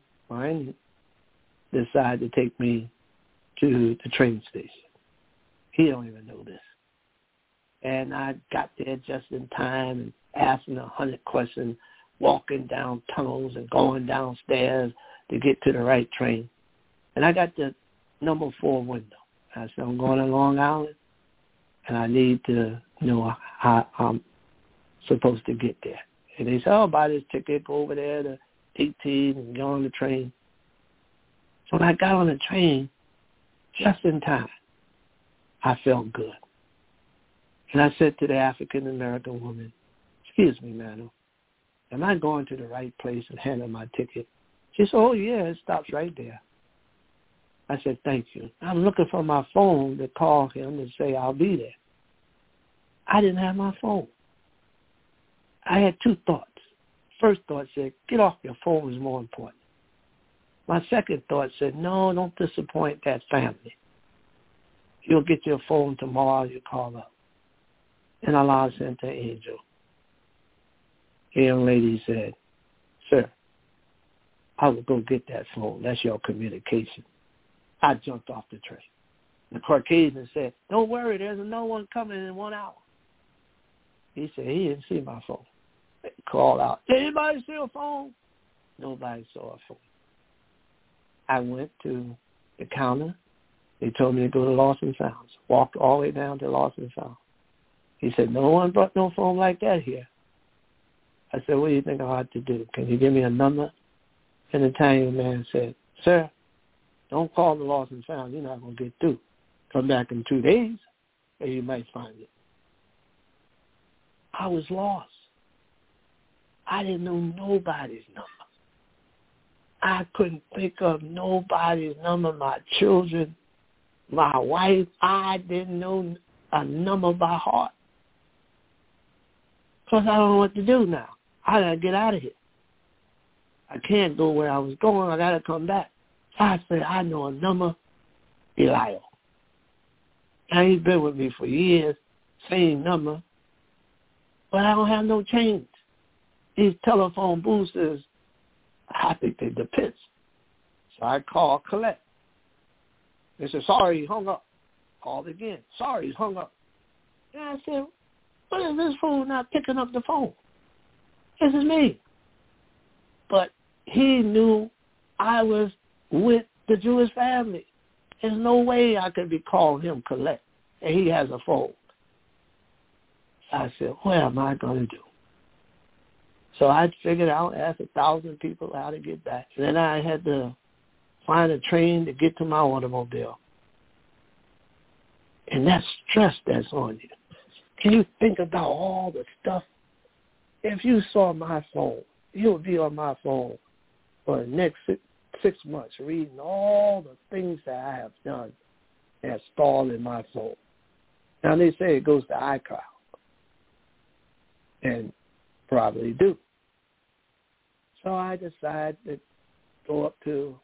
decided to take me to the train station. He don't even know this. And I got there just in time and asking 100 questions, walking down tunnels and going downstairs to get to the right train. And I got the number 4 window. I said, I'm going to Long Island, and I need to know how I'm supposed to get there. And they said, oh, buy this ticket, go over there to 18 and get on the train. So when I got on the train, just in time, I felt good. And I said to the African-American woman, excuse me, madam, am I going to the right place and handle my ticket? She said, oh, yeah, it stops right there. I said, thank you. I'm looking for my phone to call him and say I'll be there. I didn't have my phone. I had 2 thoughts. First thought said, get off your phone is more important. My second thought said, no, don't disappoint that family. You'll get your phone tomorrow, you call up. And Allah sent an angel. The young lady said, sir, I will go get that phone. That's your communication. I jumped off the train. The Caucasian said, don't worry, there's no one coming in 1 hour. He said, he didn't see my phone. They called out, did anybody see a phone? Nobody saw a phone. I went to the counter. They told me to go to Lost and Found. Walked all the way down to Lost and Found. He said, no one brought no phone like that here. I said, what do you think I ought to do? Can you give me a number? And the Italian man said, sir, don't call the Lost and Found. You're not going to get through. Come back in 2 days, and you might find it. I was lost. I didn't know nobody's number. I couldn't think of nobody's number. My children, my wife, I didn't know a number by heart. Because I don't know what to do now. I got to get out of here. I can't go where I was going. I got to come back. So I said, I know a number, Eliel. And he's been with me for years, same number, but I don't have no change. These telephone boosters, I think they're the pits. So I called Colette. They said, sorry, he hung up. Called again. Sorry, he's hung up. And I said, what is this fool not picking up the phone? This is me. But he knew I was with the Jewish family. There's no way I could be calling him collect, and he has a phone. I said, what am I going to do? So I figured out, asked 1,000 people how to get back. And then I had to find a train to get to my automobile. And that stress that's on you. Can you think about all the stuff? If you saw my phone, you would be on my phone for the next 6 months reading all the things that I have done that's stored in my phone. Now, they say it goes to iCloud. And probably do. So I decided to go up to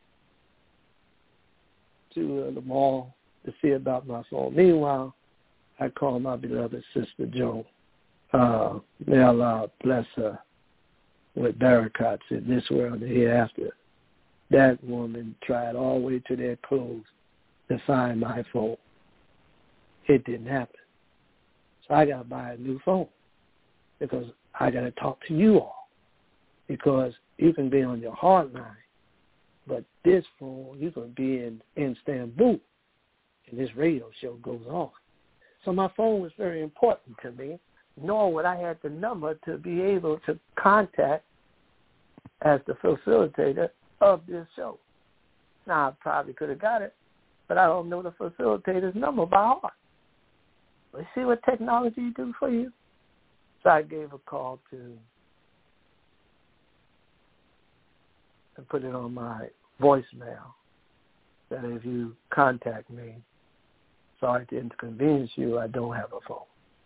the mall to see about my phone. Meanwhile, I called my beloved sister Joan. May Allah bless her with barakats in this world and hereafter. That woman tried all the way to their clothes to find my phone. It didn't happen. So I got to buy a new phone because I got to talk to you all. Because you can be on your hardline, but this phone, you can be in Istanbul, and this radio show goes on. So my phone was very important to me, nor would I have the number to be able to contact as the facilitator of this show. Now, I probably could have got it, but I don't know the facilitator's number by heart. But see what technology do for you? So I gave a call to and put it on my voicemail that if you contact me, sorry to inconvenience you, I don't have a phone.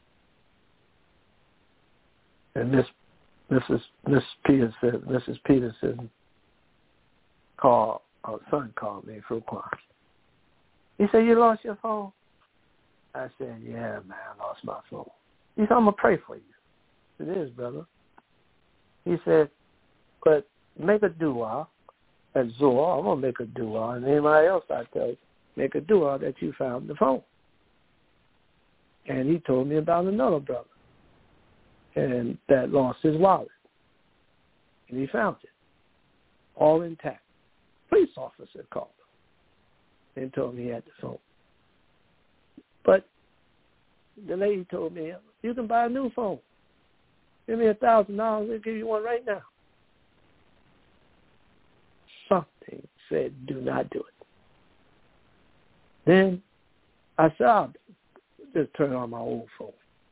And Mrs. Peterson called, our son called me, Fruquan. He said, you lost your phone? I said, yeah, man, I lost my phone. He said, I'm going to pray for you. It is, brother. He said, but make a dua at Zohar. I'm going to make a dua. And anybody else I tell you, make a dua that you found the phone. And he told me about another brother and that lost his wallet. And he found it, all intact. Police officer called him and told me he had the phone. But the lady told me, you can buy a new phone. Give me $1,000, I'll give you one right now. Something said, do not do it. Then I said, I'll just turn on my old phone.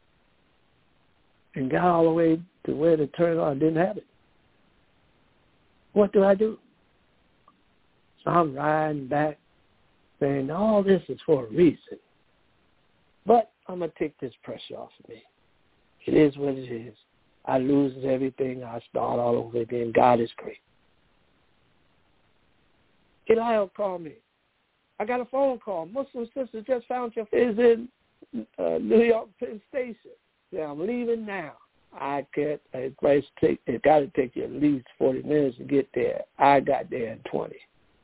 And got all the way to where to turn it on, didn't have it. What do I do? So I'm riding back saying, all this is for a reason. But I'm going to take this pressure off of me. It is what it is. I lose everything. I start all over again. God is great. Eliel called me. I got a phone call. Muslim sister just found your is in New York Penn Station. Yeah, I'm leaving now. It got to take you at least 40 minutes to get there. I got there in 20.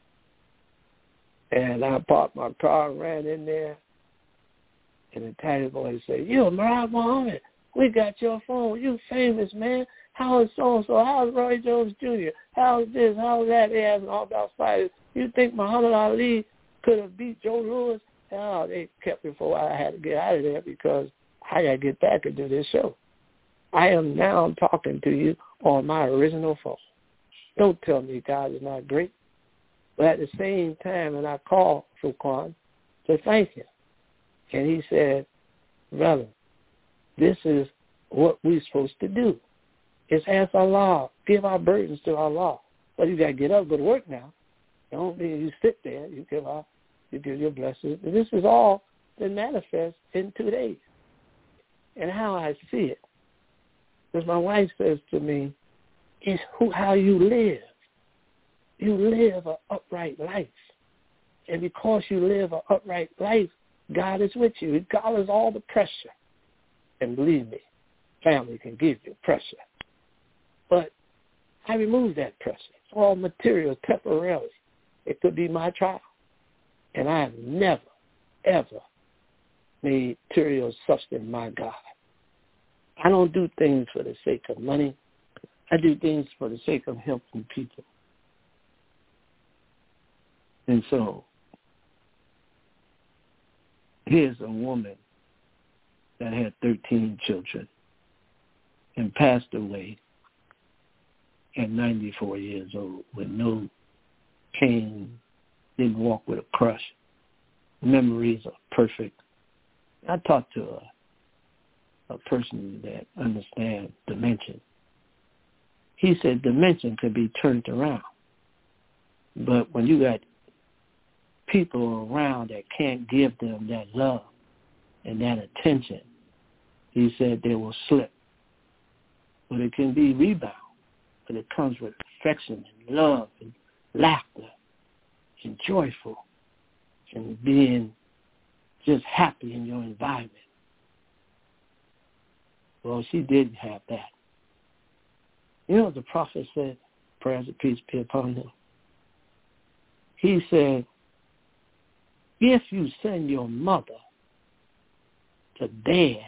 And I parked my car and ran in there. And the Italian boy said, yo, Murad Muhammad, we got your phone. You famous, man. How is so-and-so? How's Roy Jones Jr.? How's this? How's that? They having all about fighters. You think Muhammad Ali could have beat Joe Louis? Oh, they kept me for a while. I had to get out of there because I got to get back and do this show. I am now talking to you on my original phone. Don't tell me God is not great. But at the same time, and I called Fruquan to thank him. And he said, brother, this is what we're supposed to do. It's ask Allah, give our burdens to Allah. But you got to get up, go to work now. Don't mean you sit there. You give your blessings. And this is all that manifests in 2 days. And how I see it. Because my wife says to me, it's how you live. You live an upright life. And because you live an upright life, God is with you. God is all the pressure. And believe me, family can give you pressure. But I remove that pressure. It's all material temporarily. It could be my trial. And I have never, ever made material substance my God. I don't do things for the sake of money. I do things for the sake of helping people. And so, here's a woman that had 13 children and passed away at 94 years old with no cane, didn't walk with a crush. Memories are perfect. I talked to a person that understands dementia. He said dementia could be turned around. But when you got people around that can't give them that love and that attention, he said they will slip. But it can be rebound. But it comes with affection and love and laughter and joyful and being just happy in your environment. Well, she didn't have that. You know what the prophet said? Prayers of peace be upon him. He said, if you send your mother to bed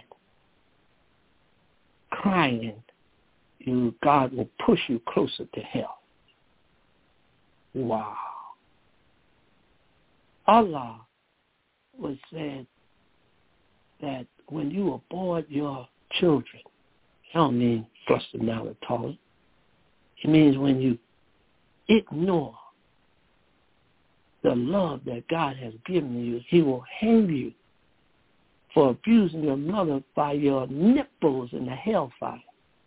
crying, God will push you closer to hell. Wow. Allah was said that when you abort your children, I don't mean flush them down the toilet. It means when you ignore the love that God has given you, he will hang you for abusing your mother by your nipples in the hellfire.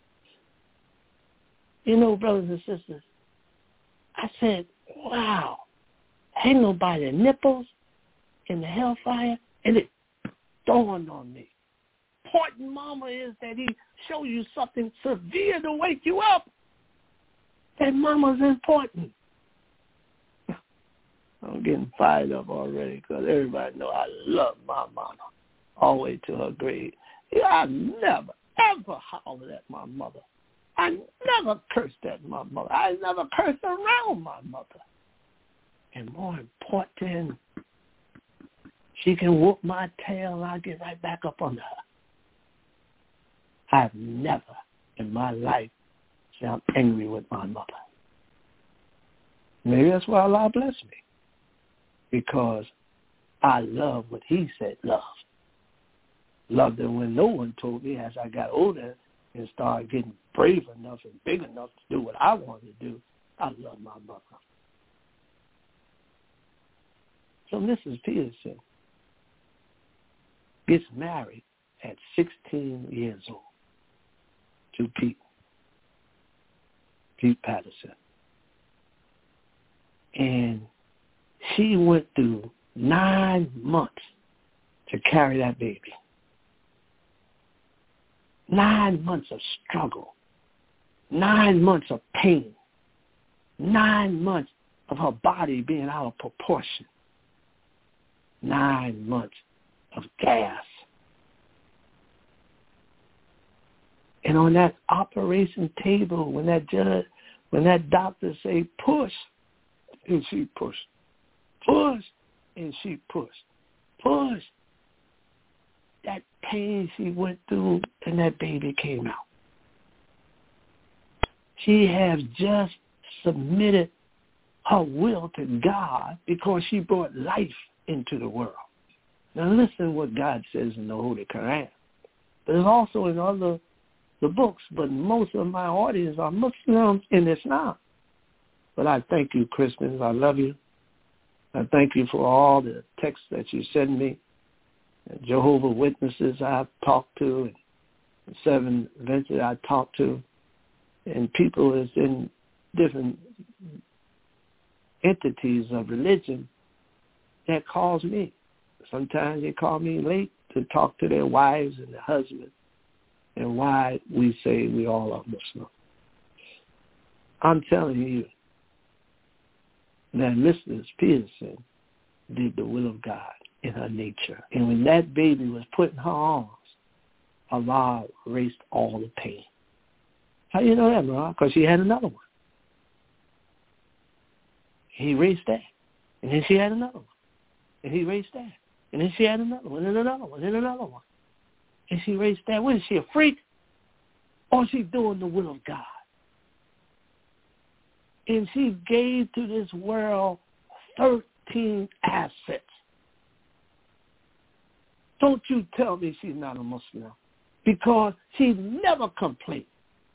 You know, brothers and sisters, I said, wow, hang them by their nipples in the hellfire, and it dawned on me. Important, mama, is that he show you something severe to wake you up. That mama's important. I'm getting fired up already because everybody know I love my mama all the way to her grave. Yeah, I never, ever hollered at my mother. I never cursed at my mother. I never cursed around my mother. And more important, she can whoop my tail and I'll get right back up under her. I've never in my life said I'm angry with my mother. Maybe that's why Allah blessed me. Because I love what he said love. Loved it when no one told me as I got older and started getting brave enough and big enough to do what I wanted to do. I love my mother. So Mrs. Peterson gets married at 16 years old to Pete Patterson. And she went through 9 months to carry that baby. 9 months of struggle. 9 months of pain. 9 months of her body being out of proportion. 9 months of gas. And on that operation table, when that doctor say push, and she pushed. Push, and she pushed. Push. That pain she went through, and that baby came out. She has just submitted her will to God because she brought life into the world. Now listen what God says in the Holy Quran. But it's also in the books, but most of my audience are Muslims in Islam. But I thank you, Christians. I love you. I thank you for all the texts that you send me, and Jehovah's Witnesses I've talked to, and 7 Adventists I talked to, and people is in different entities of religion that calls me. Sometimes they call me late to talk to their wives and their husbands and why we say we all are Muslim. I'm telling you that Mrs. Peterson did the will of God in her nature. And when that baby was put in her arms, Allah erased all the pain. How do you know that, Marah? Because she had another one. He erased that. And then she had another one. And he raised that. And then she had another one, and another one, and another one. And she raised that. What is she, a freak? Or she doing the will of God? And she gave to this world 13 assets. Don't you tell me she's not a Muslim, because she never complained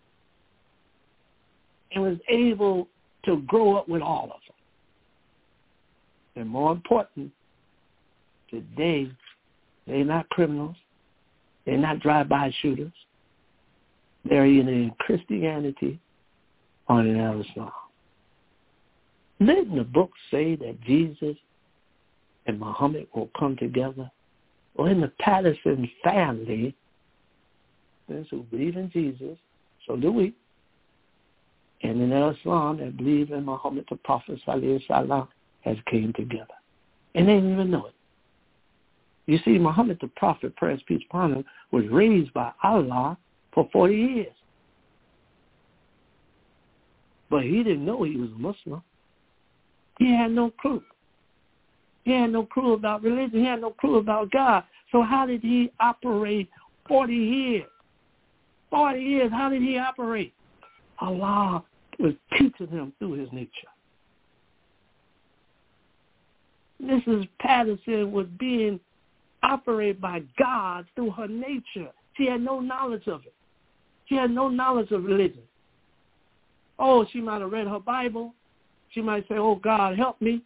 and was able to grow up with all of them. And more important, today, they're not criminals. They're not drive-by shooters. They're either in Christianity or in Islam. Didn't the book say that Jesus and Muhammad will come together? Well, in the Patterson family, those who believe in Jesus, so do we. And in Islam that believe in Muhammad, the Prophet ﷺ, has came together. And they didn't even know it. You see, Muhammad, the Prophet, praise peace upon him, was raised by Allah for 40 years. But he didn't know he was a Muslim. He had no clue. He had no clue about religion. He had no clue about God. So how did he operate 40 years? 40 years, how did he operate? Allah was teaching him through his nature. Mrs. Patterson was being operated by God through her nature. She had no knowledge of it. She had no knowledge of religion. Oh, she might have read her Bible. She might say, oh, God, help me.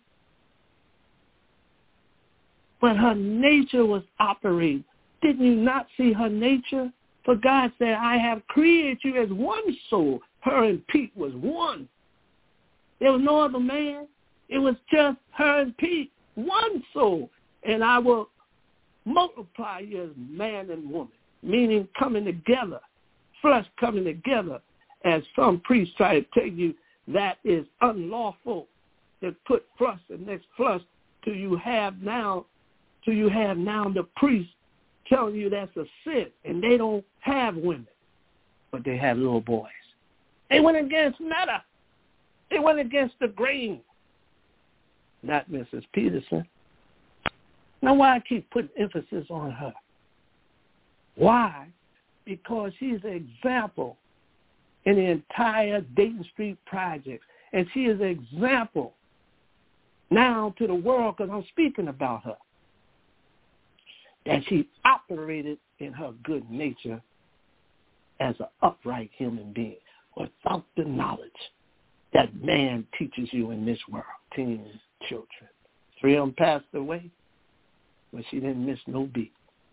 But her nature was operating. Didn't you not see her nature? For God said, I have created you as one soul. Her and Pete was one. There was no other man. It was just her and Pete, one soul. And I will multiply you as man and woman, meaning coming together, flesh coming together. As some priests try to tell you, that is unlawful to put flesh and next flesh till you have now the priest telling you that's a sin, and they don't have women, but they have little boys. They went against Meta. They went against the grain. Not Mrs. Peterson. Now, why I keep putting emphasis on her? Why? Because she's an example in the entire Dayton Street project, and she is an example now to the world, because I'm speaking about her, that she operated in her good nature as an upright human being without the knowledge that man teaches you in this world. Teens, children. 3 of them passed away, but she didn't miss no beat.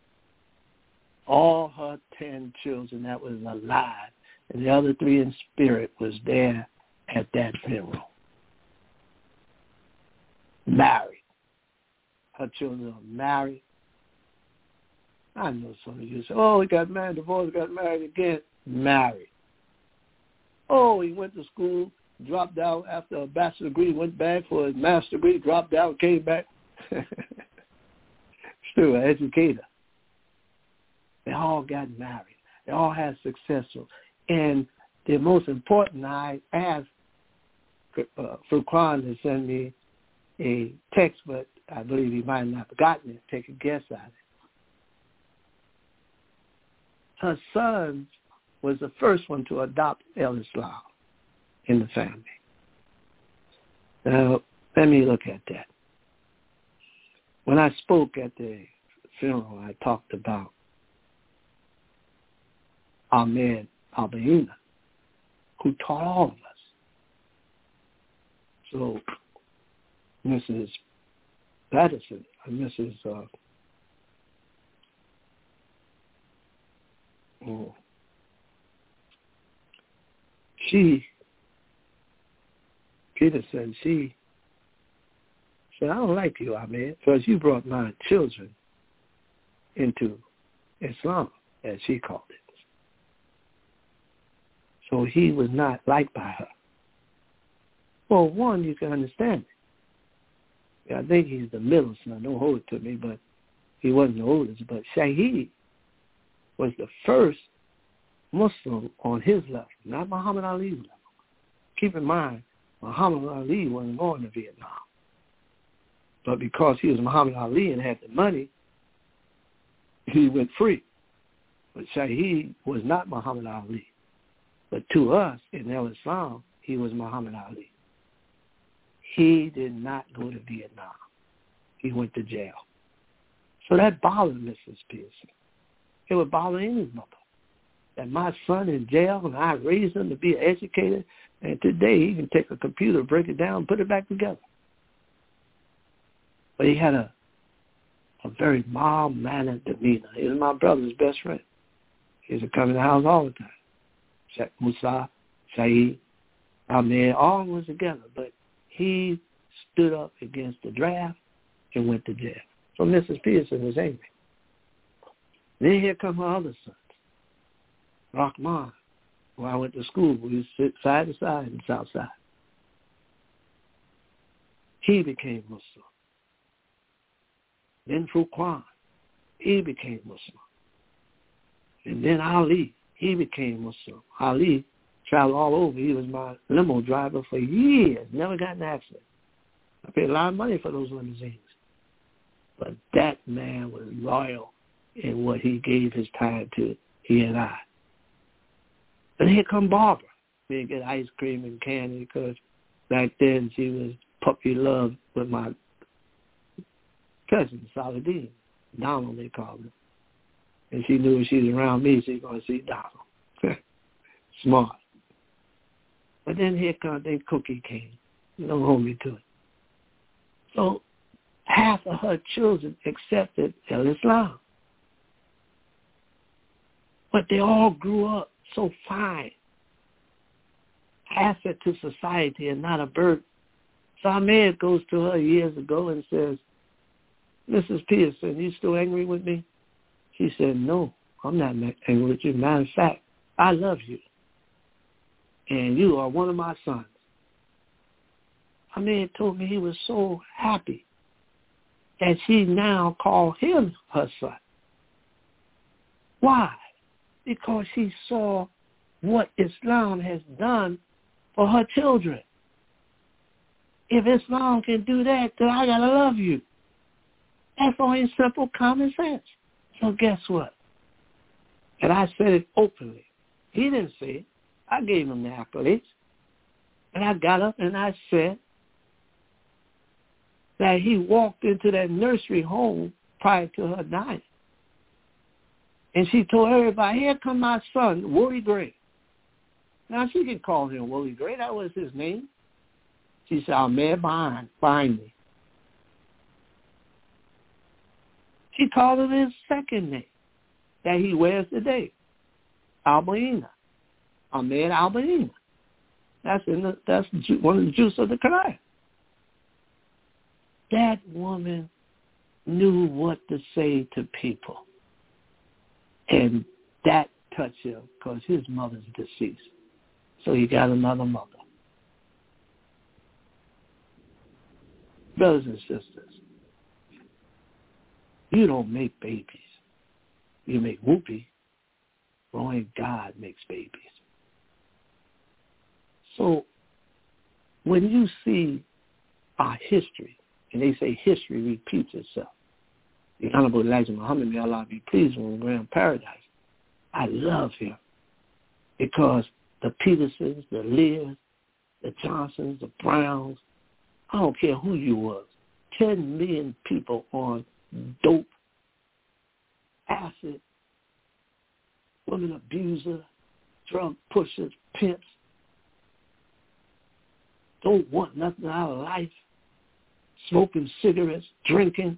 All her 10 children that was alive, and the other 3 in spirit, was there at that funeral. Married. Her children are married. I know some of you say, oh, he got married, divorced, got married again. Married. Oh, he went to school, dropped out after a bachelor's degree, went back for his master's degree, dropped out, came back. Still an educator. They all got married. They all had successful. And the most important, I asked Furqan to send me a text, but I believe he might have not forgotten it. Take a guess at it. Her son was the first one to adopt Islam in the family. Now, let me look at that. When I spoke at the funeral, I talked about Ahmed Al-Bayyina, who taught all of us. So, Mrs. Patterson, Mrs. Peterson, she said, I don't like you, Ahmed, because you brought my children into Islam, as she called it. So he was not liked by her. Well, one, you can understand it. I think he's the middle son. Don't hold it to me, but he wasn't the oldest. But Shaheed was the first Muslim on his level, not Muhammad Ali's level. Keep in mind, Muhammad Ali wasn't going to Vietnam. But because he was Muhammad Ali and had the money, he went free. But Shaheed was not Muhammad Ali. But to us, in Islam, he was Muhammad Ali. He did not go to Vietnam. He went to jail. So that bothered Mrs. Pearson. It would bother any mother. That my son in jail and I raised him to be educated, and today he can take a computer, break it down, put it back together. But he had a very mild-mannered demeanor. He was my brother's best friend. He used to come in the house all the time. Sheikh Musa, Saeed, Ahmed, all was together. But he stood up against the draft and went to jail. So Mrs. Pearson was angry. Then here come her other sons. Rahman, where I went to school, we used to sit side to side in the South Side. He became Muslim. Then Fuquan, he became Muslim. And then Ali, he became Muslim. Ali traveled all over. He was my limo driver for years, never got in an accident. I paid a lot of money for those limousines. But that man was loyal in what he gave his time to, he and I. And here come Barbara. We get ice cream and candy because back then she was puppy loved with my cousin, Saladin. Donald, they called him. And she knew if she was around me, she was going to see Donald. Smart. But then here comes, then Cookie came. Don't hold me to it. So half of her children accepted Islam. But they all grew up so fine, asset to society and not a burden. So Ahmed goes to her years ago and says, Mrs. Pearson, you still angry with me? She said, no, I'm not angry with you. Matter of fact, I love you. And you are one of my sons. Ahmed told me he was so happy that she now called him her son. Why? Because she saw what Islam has done for her children. If Islam can do that, then I gotta love you. That's only simple common sense. So guess what? And I said it openly. He didn't say it. I gave him the accolades. And I got up and I said that he walked into that nursery home prior to her dying. And she told everybody, here come my son, Wooly Gray. Now, she could call him Wooly Gray. That was his name. She said, Ahmed find me. She called him his second name that he wears today, Al-Bayyina. Ahmed Al-Bayyina. That's one of the juice of the Quran. That woman knew what to say to people. And that touched him because his mother's deceased. So he got another mother. Brothers and sisters, you don't make babies. You make whoopee. Only God makes babies. So when you see our history, and they say history repeats itself, the Honorable Elijah Muhammad, may Allah be pleased with him, around paradise. I love him because the Petersons, the Lears, the Johnsons, the Browns, I don't care who you was, 10 million people on dope, acid, women abuser, drug pushers, pimps, don't want nothing out of life, smoking cigarettes, drinking,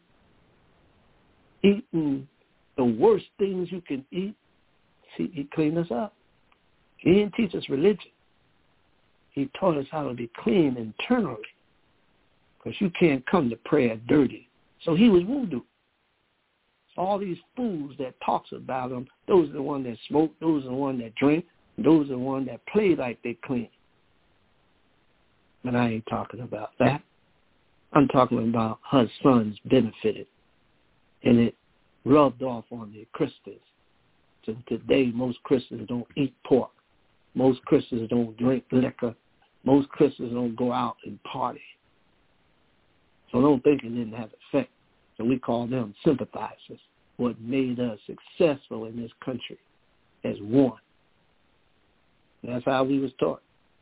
eating the worst things you can eat. See, he cleaned us up. He didn't teach us religion. He taught us how to be clean internally because you can't come to prayer dirty. So he was voodoo. So all these fools that talks about him, those are the ones that smoke, those are the ones that drink, those are the ones that play like they clean. But I ain't talking about that. I'm talking about her sons benefited. And it rubbed off on the Christians. So today, most Christians don't eat pork. Most Christians don't drink liquor. Most Christians don't go out and party. So don't think it didn't have effect. So we call them sympathizers. What made us successful in this country as one. That's how we was taught.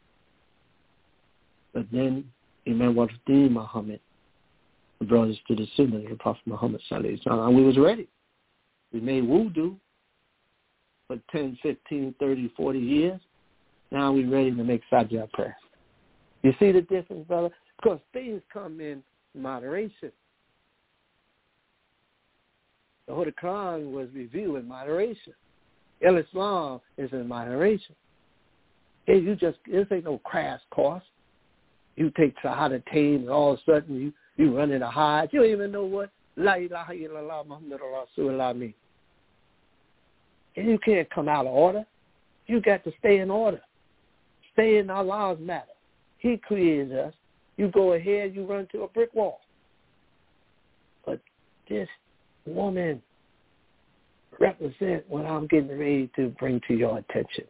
But then Imam Waluddin Muhammad brought us to the sunnah of the Prophet Muhammad sallallahu alaihi wasallam, and we was ready. We made wudu for 10, 15, 30, 40 years. Now we're ready to make sajda prayer. You see the difference, brother? Because things come in moderation. The Holy Quran was reviewed in moderation. Islam is in moderation. This ain't no crash course. You take Shahadatain and all of a sudden you run in a hajj. You don't even know what La ilaha illallah Muhammadur Rasulullah means. And you can't come out of order. You got to stay in order. Stay in Allah's matter. He created us. You go ahead, you run to a brick wall. But this woman represent what I'm getting ready to bring to your attention.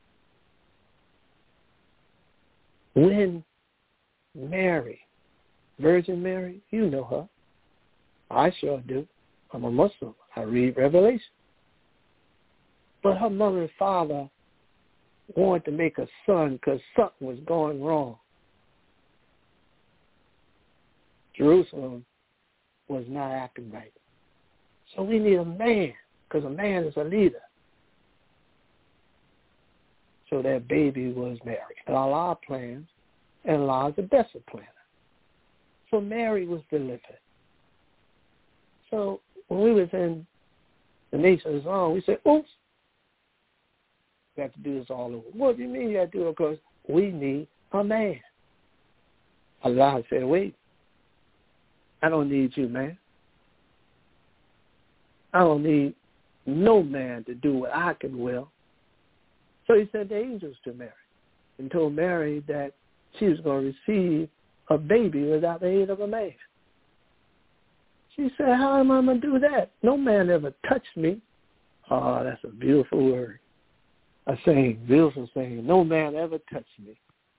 When Mary, Virgin Mary, you know her. I sure do. I'm a Muslim. I read Revelation. But her mother and father wanted to make a son because something was going wrong. Jerusalem was not acting right. So we need a man, because a man is a leader. So that baby was Mary. And Allah plans, and Allah is the best planner. So Mary was delivered. So when we was in the Nation of Islam, we said, oops, we have to do this all over. What do you mean you have to do it? Because we need a man. Allah said, wait, I don't need you, man. I don't need no man to do what I can will. So he sent the angels to Mary and told Mary that she was going to receive a baby without the aid of a man. She said, how am I going to do that? No man ever touched me. Oh, that's a beautiful word. A saying, beautiful saying. No man ever touched me.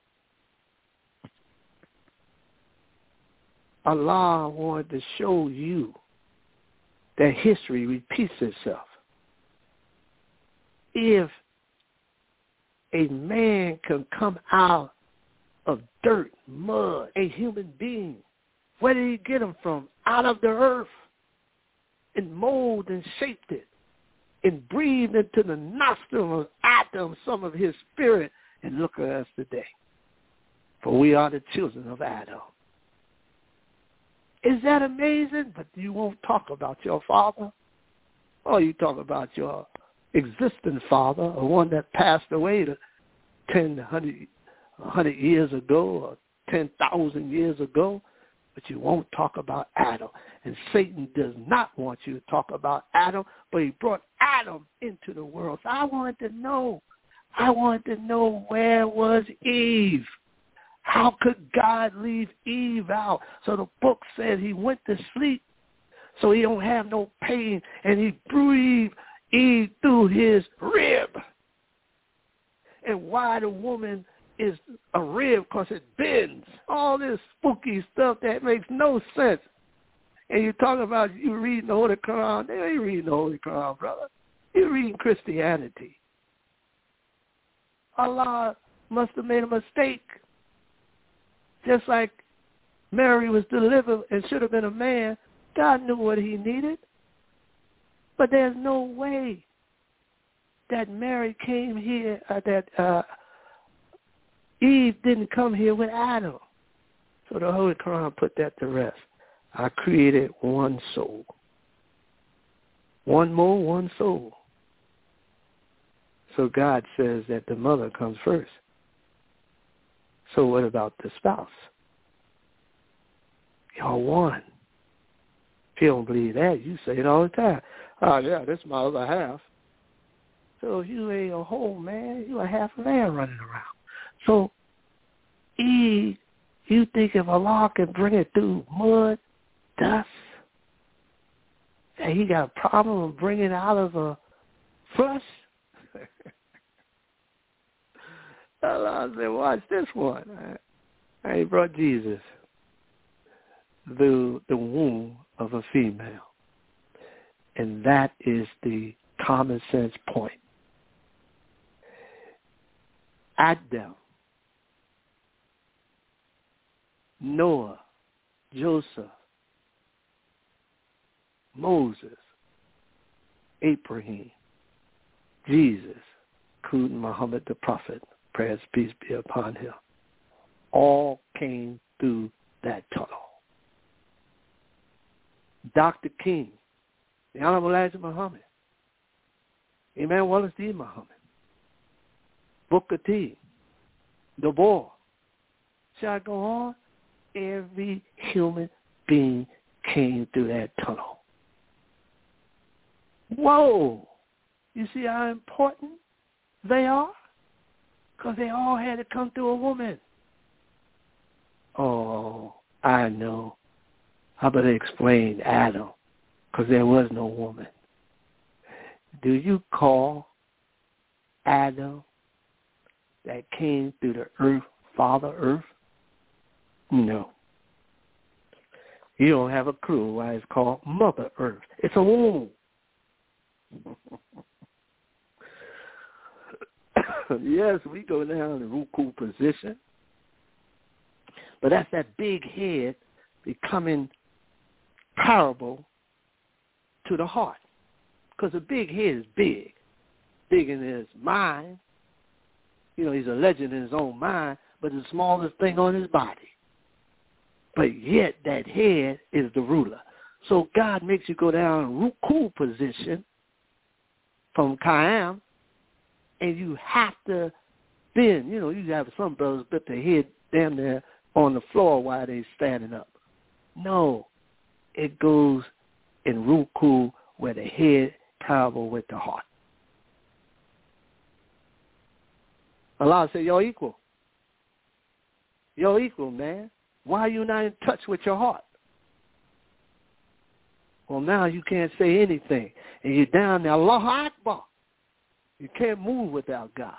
Allah wanted to show you that history repeats itself. If a man can come out of dirt, mud, a human being, where did he get him from? Out of the earth, and mold and shaped it, and breathed into the nostril of Adam some of his spirit, and look at us today. For we are the children of Adam. Is that amazing? But you won't talk about your father. Or you talk about your existing father, or one that passed away 100 years ago or 10,000 years ago. But you won't talk about Adam. And Satan does not want you to talk about Adam, but he brought Adam into the world. So I wanted to know where was Eve? How could God leave Eve out? So the book said he went to sleep so he don't have no pain, and he breathed Eve through his rib. And why the woman is a rib? Because it bends. All this spooky stuff that makes no sense. And you talk about you reading the Holy Quran. They ain't reading the Holy Quran, brother. You're reading Christianity. Allah must have made a mistake. Just like Mary was delivered and should have been a man, God knew what he needed. But there's no way that Mary came here, that Eve didn't come here with Adam. So the Holy Quran put that to rest. I created one soul. One more, one soul. So God says that the mother comes first. So what about the spouse? You're one. If you don't believe that, you say it all the time. Oh, yeah, this is my other half. So if you ain't a whole man, you're a half a man running around. So Eve, you think if Allah can bring it through mud, dust, that he got a problem of bringing it out of a flesh? Allah said, watch this one. I brought Jesus. through the womb of a female. And that is the common sense point. Adam, Noah, Joseph, Moses, Abraham, Jesus, including Muhammad the Prophet, prayers, peace be upon him, all came through that tunnel. Dr. King, the Honorable Elijah Muhammad, Imam Wallace D. Muhammad, Booker T, Du Bois. Shall I go on? Every human being came through that tunnel. Whoa! You see how important they are? Because they all had to come through a woman. Oh, I know. How about I explain Adam? Because there was no woman. Do you call Adam that came through the earth Father Earth? No. You don't have a clue why it's called Mother Earth. It's a womb. Yes, we go down in the Ruku position. But that's that big head becoming parable to the heart. Because the big head is big. Big in his mind. You know, he's a legend in his own mind, but the smallest thing on his body. But yet that head is the ruler. So God makes you go down in Ruku position from Qiyam, and you have to bend. You know, you have some brothers put their head down there on the floor while they're standing up. No, it goes in Ruku where the head parable with the heart. Allah said, you're equal. You're equal, man. Why are you not in touch with your heart? Well, now you can't say anything. And you're down there, Allahu Akbar. You can't move without God.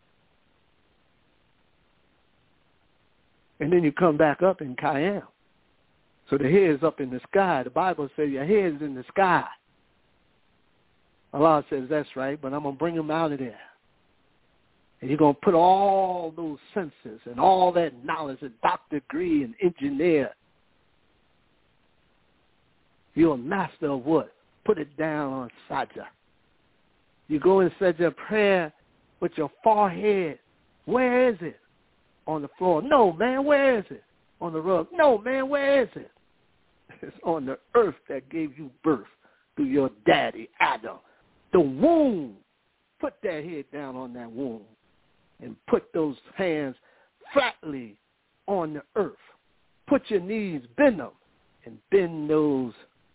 And then you come back up in Qiyam. So the head is up in the sky. The Bible says your head is in the sky. Allah says, that's right, but I'm going to bring them out of there. And you're going to put all those senses and all that knowledge and doctor degree and engineer. You're a master of what? Put it down on Sajda. You go and say your prayer with your forehead. Where is it? On the floor. No, man, where is it? On the rug. No, man, where is it? It's on the earth that gave you birth through your daddy, Adam. The womb. Put that head down on that womb and put those hands flatly on the earth. Put your knees, bend them, and bend those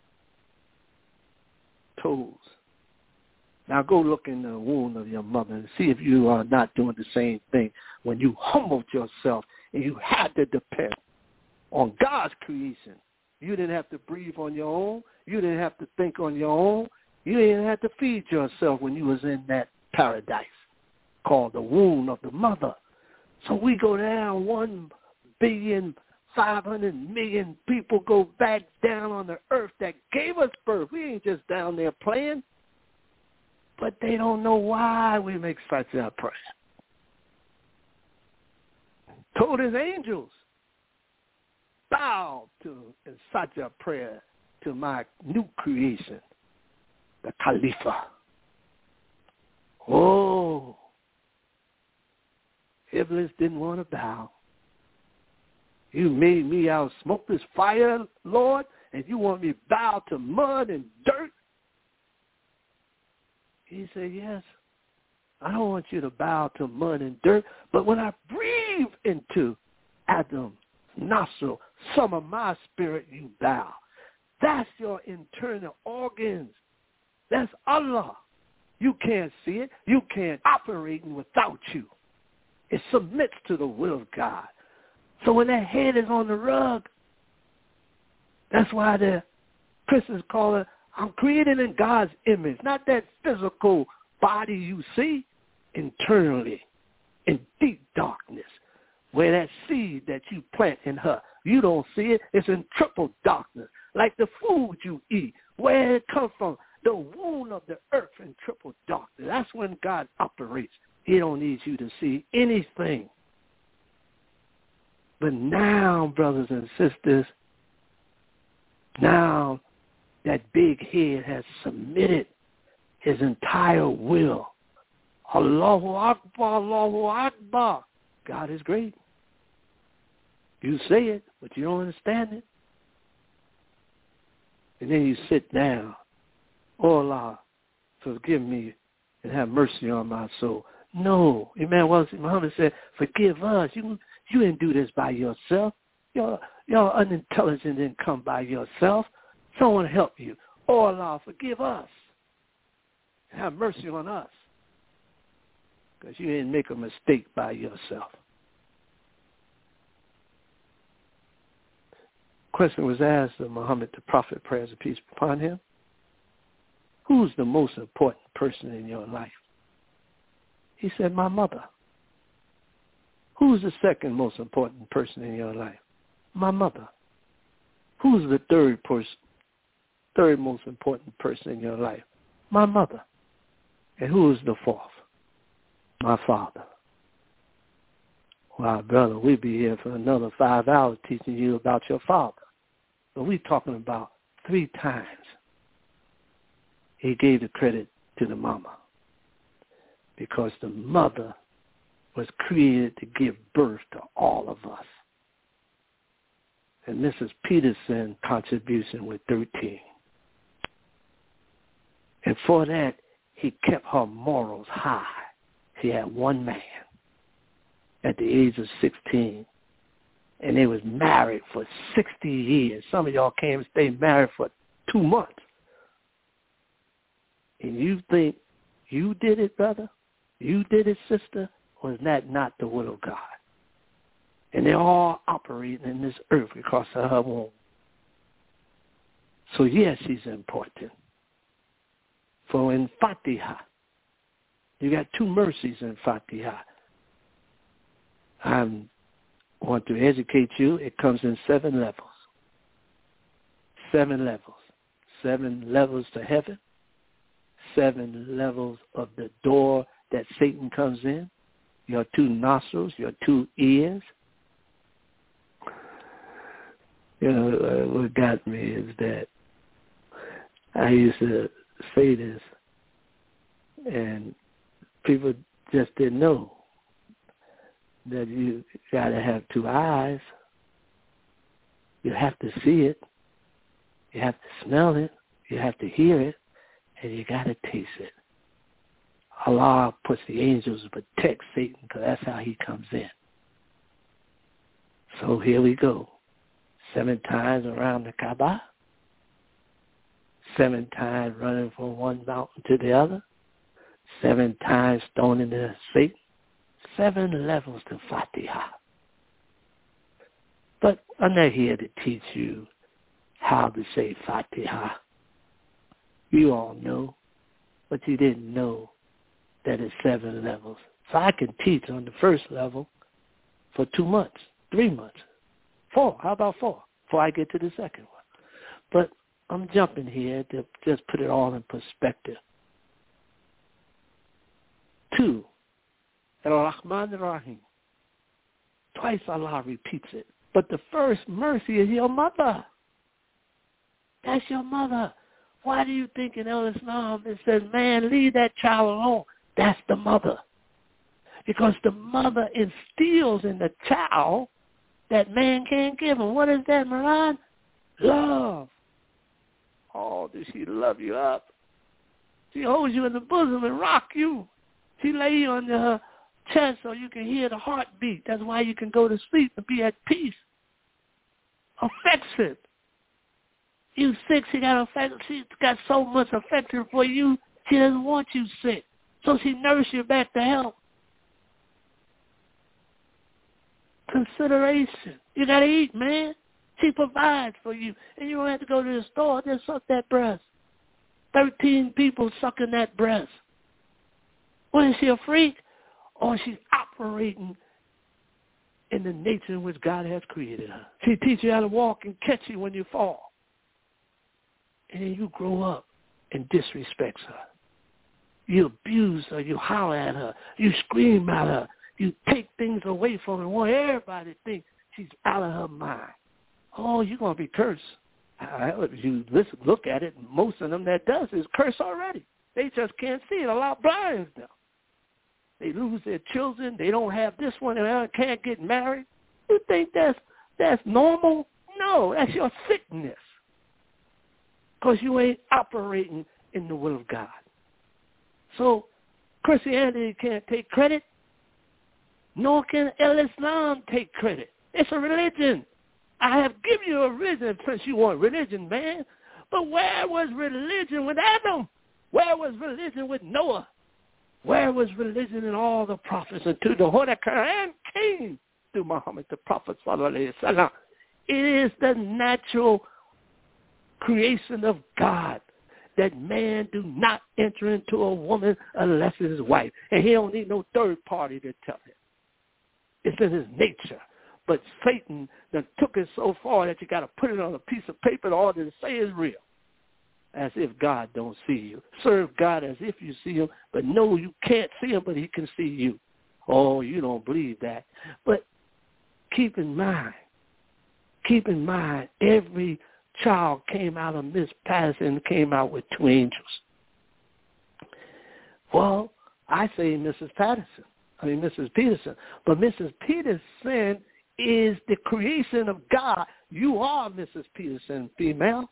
toes. Now go look in the womb of your mother and see if you are not doing the same thing when you humbled yourself and you had to depend on God's creation. You didn't have to breathe on your own. You didn't have to think on your own. You didn't have to feed yourself when you was in that paradise called the womb of the mother. So we go down 1,500,000,000 people go back down on the earth that gave us birth. We ain't just down there playing. But they don't know why we make such a prayer. Told his angels, bow to in such a prayer to my new creation, the Khalifa. Oh, Iblis didn't want to bow. You made me out smoke this fire, Lord, and you want me to bow to mud and dirt? He said, yes, I don't want you to bow to mud and dirt, but when I breathe into Adam's nostril, some of my spirit, you bow. That's your internal organs. That's Allah. You can't see it. You can't operate without you. It submits to the will of God. So when that head is on the rug, that's why the Christians call it, I'm created in God's image, not that physical body you see, internally, in deep darkness, where that seed that you plant in her You don't see it. It's in triple darkness, like the food you eat. Where it comes from, the wound of the earth in triple darkness. That's when God operates. He don't need you to see anything. But now, brothers and sisters, now that big head has submitted his entire will. Allahu Akbar, Allahu Akbar. God is great. You say it, but you don't understand it. And then you sit down. Oh, Allah, forgive me and have mercy on my soul. No. Imam Muhammad said, forgive us. You didn't do this by yourself. You're unintelligent didn't come by yourself. Someone help you. Oh, Allah, forgive us. Have mercy on us. Because you didn't make a mistake by yourself. Question was asked of Muhammad, the Prophet, prayers and peace upon him. Who's the most important person in your life? He said, my mother. Who's the second most important person in your life? My mother. Who's the third most important person in your life? My mother. And who is the fourth? My father. Wow, brother, we'd be here for another 5 hours teaching you about your father. But we're talking about 3 times he gave the credit to the mama, because the mother was created to give birth to all of us. And Mrs. Peterson's contribution was 13. And for that, he kept her morals high. She had one man at the age of 16, and they was married for 60 years. Some of y'all came and stayed married for 2 months. And you think you did it, brother? You did it, sister? Or is that not the will of God? And they're all operating in this earth because of her womb. So yes, she's important. For in Fatiha, you got 2 mercies in Fatiha. I want to educate you. It comes in 7 levels. 7 levels. 7 levels to heaven. 7 levels of the door that Satan comes in. Your 2 nostrils, your 2 ears. You know, what got me is that I used to say this, and people just didn't know that you got to have 2 eyes. You have to see it. You have to smell it. You have to hear it. And you got to taste it. Allah puts the angels to protect Satan, because that's how he comes in. So here we go. 7 times around the Kaaba. 7 times running from one mountain to the other. 7 times stoning the Satan. 7 levels to Fatiha. But I'm not here to teach you how to say Fatiha. You all know, but you didn't know that it's 7 levels. So I can teach on the first level for 2 months, 3 months, 4. How about 4? Before I get to the second one. But I'm jumping here to just put it all in perspective. 2, Ar-Rahman Ar-Rahim. Twice Allah repeats it. But the first mercy is your mother. That's your mother. Why do you think in Islam it says, man, leave that child alone? That's the mother. Because the mother instills in the child that man can't give him. What is that, Miran? Love. Oh, does she love you up? She holds you in the bosom and rock you. She lay you on her chest so you can hear the heartbeat. That's why you can go to sleep and be at peace. Affection. You sick, she's got so much affection for you, she doesn't want you sick. So she nurses you back to health. Consideration. You got to eat, man. She provides for you. And you don't have to go to the store. Just suck that breast. 13 people sucking that breast. What, is she a freak? Or she's operating in the nature in which God has created her. She teaches you how to walk and catch you when you fall. And then you grow up and disrespect her. You abuse her. You holler at her. You scream at her. You take things away from her and want everybody to think she's out of her mind. Oh, you're going to be cursed. If you look at it, most of them that does is curse already. They just can't see it. A lot blinds them. They lose their children. They don't have this one. They can't get married. You think that's normal? No, that's your sickness. Because you ain't operating in the will of God. So Christianity can't take credit, nor can Islam take credit. It's a religion. I have given you a religion since you want religion, man. But where was religion with Adam? Where was religion with Noah? Where was religion in all the prophets until the Holy Quran came through Muhammad, the Prophet sallallahu alaihi wasallam? It is the natural creation of God that man do not enter into a woman unless it's his wife. And he don't need no third party to tell him. It's in his nature. But Satan done took it so far that you got to put it on a piece of paper in order to say it's real. As if God don't see you. Serve God as if you see him, but no, you can't see him, but he can see you. Oh, you don't believe that. But keep in mind, every child came out of Miss Patterson came out with two angels. Well, I say Mrs. Peterson. But Mrs. Peterson is the creation of God. You are Mrs. Peterson, female.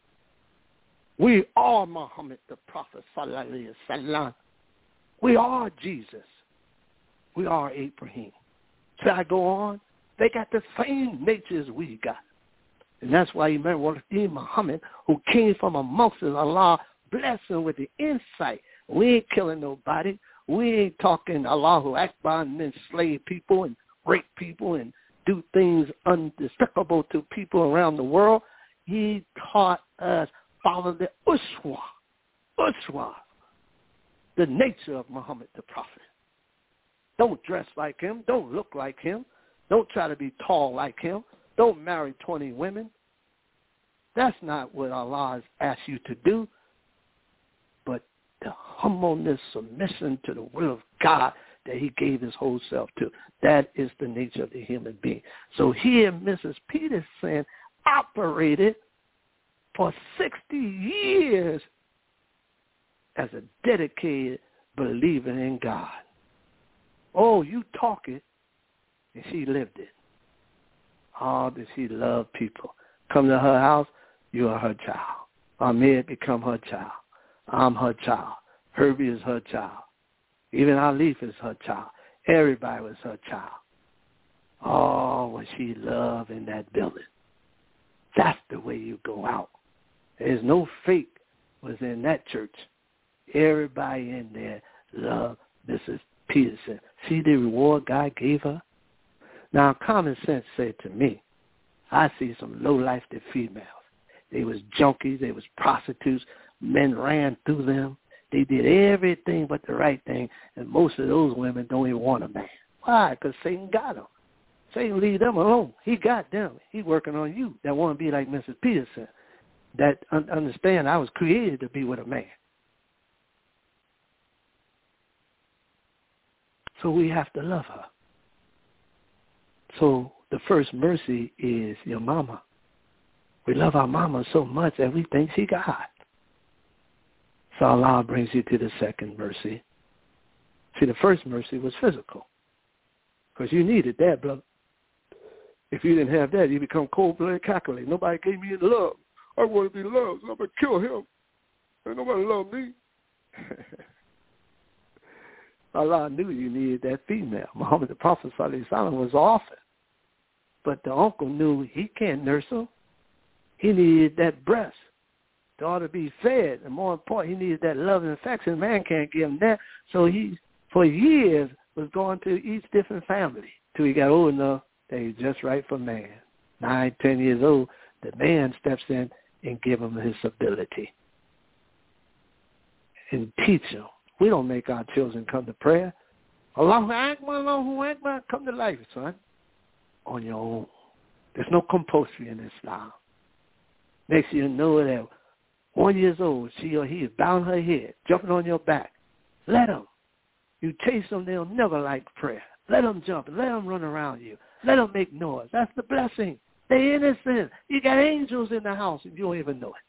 We are Muhammad, the Prophet, sallallahu alaihi wasallam. We are Jesus. We are Abraham. Should I go on? They got the same nature as we got. And that's why you remember Muhammad, who came from amongst us, Allah blessed him with the insight. We ain't killing nobody. We ain't talking Allahu Akbar and enslave people and rape people and do things undespicable to people around the world. He taught us follow the uswa, the nature of Muhammad the Prophet. Don't dress like him. Don't look like him. Don't try to be tall like him. Don't marry 20 women. That's not what Allah has asked you to do. But the humbleness, submission to the will of God that he gave his whole self to. That is the nature of the human being. So here Mrs. Peterson operated for 60 years as a dedicated believer in God. Oh, you talk it, and she lived it. Oh, did she love people? Come to her house, you are her child. Ahmed become her child. I'm her child. Herbie is her child. Even Alif is her child. Everybody was her child. Oh, what she loved in that building. That's the way you go out. There's no fake was in that church. Everybody in there loved Mrs. Peterson. See the reward God gave her? Now, common sense said to me, I see some low-life females. They was junkies. They was prostitutes. Men ran through them. They did everything but the right thing, and most of those women don't even want a man. Why? Because Satan got them. Satan leave them alone. He got them. He working on you that want to be like Mrs. Peterson, that understand I was created to be with a man. So we have to love her. So the first mercy is your mama. We love our mama so much that we think she God. So Allah brings you to the second mercy. See, the first mercy was physical, because you needed that, brother. If you didn't have that, you become cold-blooded, calculated. Nobody gave me any love. I want to be loved, so I'm going to kill him. Ain't nobody love me. Allah knew you needed that female. Muhammad the Prophet ﷺ was orphan. But the uncle knew he can't nurse him. He needed that breast. He ought to be fed. And more important, he needed that love and affection. Man can't give him that. So he, for years, was going to each different family till he got old enough that he's just right for man. 9, 10 years old, the man steps in and give him his ability and teach him. We don't make our children come to prayer. Allahu Akbar, Allahu Akbar, come to life, son. on your own. There's no compulsory in Islam. Next thing you know that 1 year old, she or he is bowing her head, jumping on your back. Let them. You chase them, they'll never like prayer. Let them jump. Let them run around you. Let them make noise. That's the blessing. They're innocent. You got angels in the house and you don't even know it.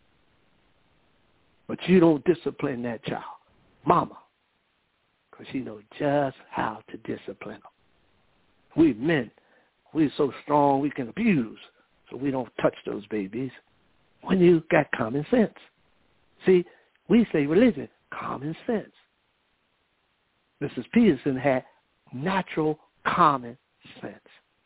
But you don't discipline that child. Mama. Because she knows just how to discipline them. We men, we're so strong we can abuse, so we don't touch those babies when you got common sense. See, we say religion, common sense. Mrs. Peterson had natural common sense.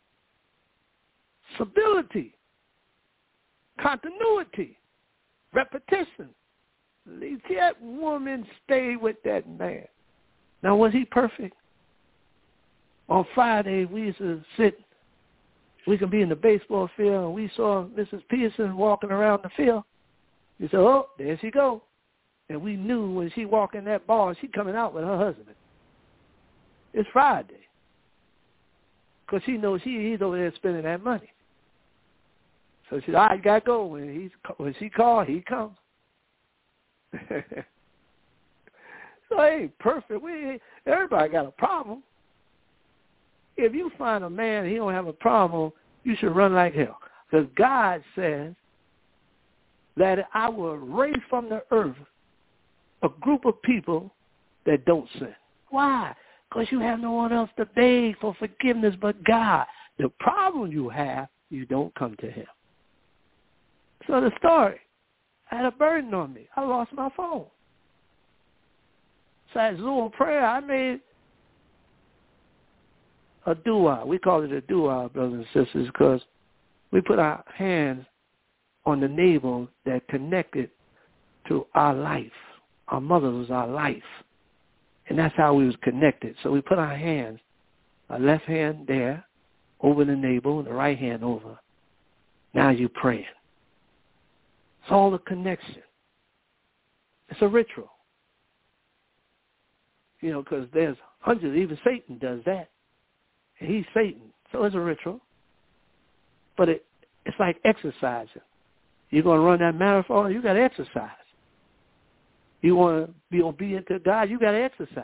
Stability, continuity, repetition. That woman stayed with that man. Now, was he perfect? On Friday, we used to sit, we could be in the baseball field, and we saw Mrs. Peterson walking around the field. We said, oh, there she go. And we knew when she walked in that bar, she coming out with her husband. It's Friday. Because she knows he's over there spending that money. So she said, all right, got to go. When she called, he comes. So it ain't perfect. Everybody got a problem. If you find a man and he don't have a problem, you should run like hell. Because God says that I will raise from the earth a group of people that don't sin. Why? Because you have no one else to beg for forgiveness but God. The problem you have, you don't come to him. So the story, I had a burden on me. I lost my phone. So at Zoom prayer, I made a dua. We call it a dua, brothers and sisters, because we put our hands on the navel that connected to our life. Our mother was our life. And that's how we was connected. So we put our hands, our left hand there, over the navel, and the right hand over. Now you're praying. It's all a connection. It's a ritual. You know, because there's hundreds, even Satan does that. And he's Satan, so it's a ritual. But it's like exercising. You're going to run that marathon, you got to exercise. You want to be obedient to God, you got to exercise.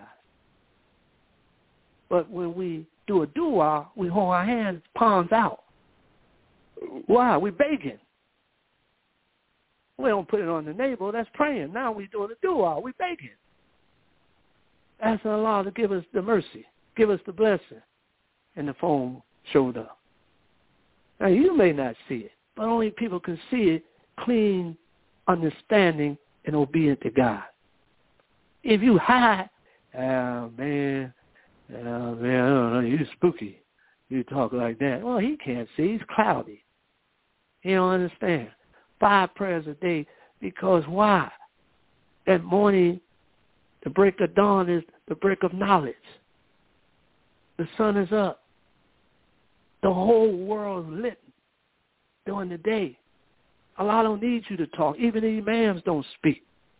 But when we do a dua, we hold our hands, palms out. Why? We're begging. We don't put it on the navel, that's praying. Now we're doing a dua, we're begging. Asking Allah to give us the mercy, give us the blessing. And the phone showed up. Now, you may not see it, but only people can see it, clean, understanding, and obedient to God. If you hide, man, I don't know, you're spooky. You talk like that. Well, he can't see. He's cloudy. He don't understand. 5 prayers a day, because why? That morning, the break of dawn is the break of knowledge. The sun is up. The whole world is lit during the day. Allah don't need you to talk. Even the imams don't speak.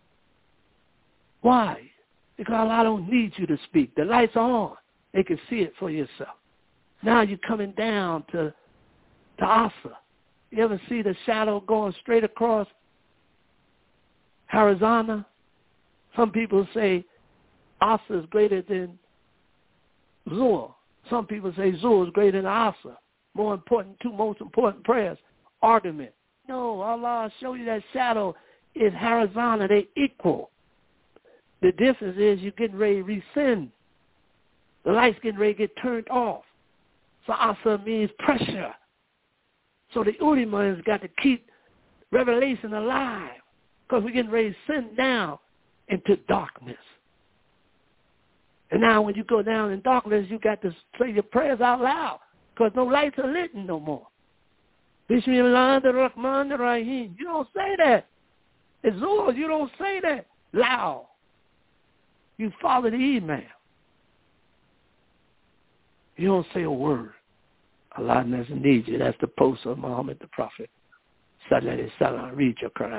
Why? Because Allah don't need you to speak. The lights are on. They can see it for yourself. Now you're coming down to Asa. You ever see the shadow going straight across Harazana? Some people say Asa is greater than Zuhr. Some people say Zuhr is greater than Asa. Two most important prayers. Argument. No, Allah show you that shadow is Harazana. They equal. The difference is you're getting ready to rescind. The light's getting ready to get turned off. So Asa means pressure. So the ulama has got to keep revelation alive, because we're getting ready to send down into darkness. And now when you go down in darkness, you got to say your prayers out loud, because no lights are lit no more. Bismillahirrahmanirrahim. You don't say that. It's Zuhr. You don't say that loud. You follow the email. You don't say a word. Allah doesn't need you. That's the post of Muhammad the Prophet. Sallallahu Alaihi Wasallam. Read your Quran.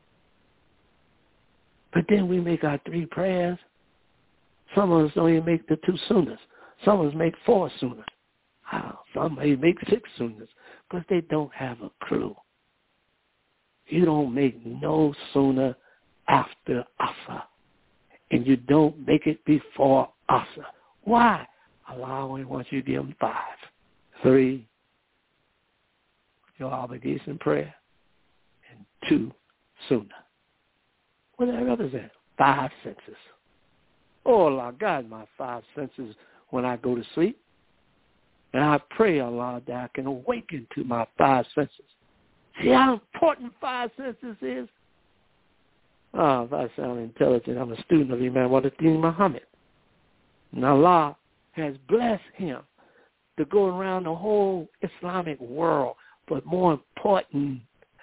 But then we make our 3 prayers. Some of us don't even make the 2 sunnahs. Some of us make 4 sunnahs. Some may make 6 sunnahs because they don't have a clue. You don't make no sunnah after Asr, and you don't make it before Asr. Why? Allah only wants you to give them 5. 3, your obligation prayer, and 2, sunnah. What does that represent? 5 senses. Oh, Allah, guide my 5 senses when I go to sleep. And I pray, Allah, that I can awaken to my 5 senses. See how important 5 senses is? If I sound intelligent, I'm a student of Imam Wallace-Din Muhammad. And Allah has blessed him to go around the whole Islamic world. But more important,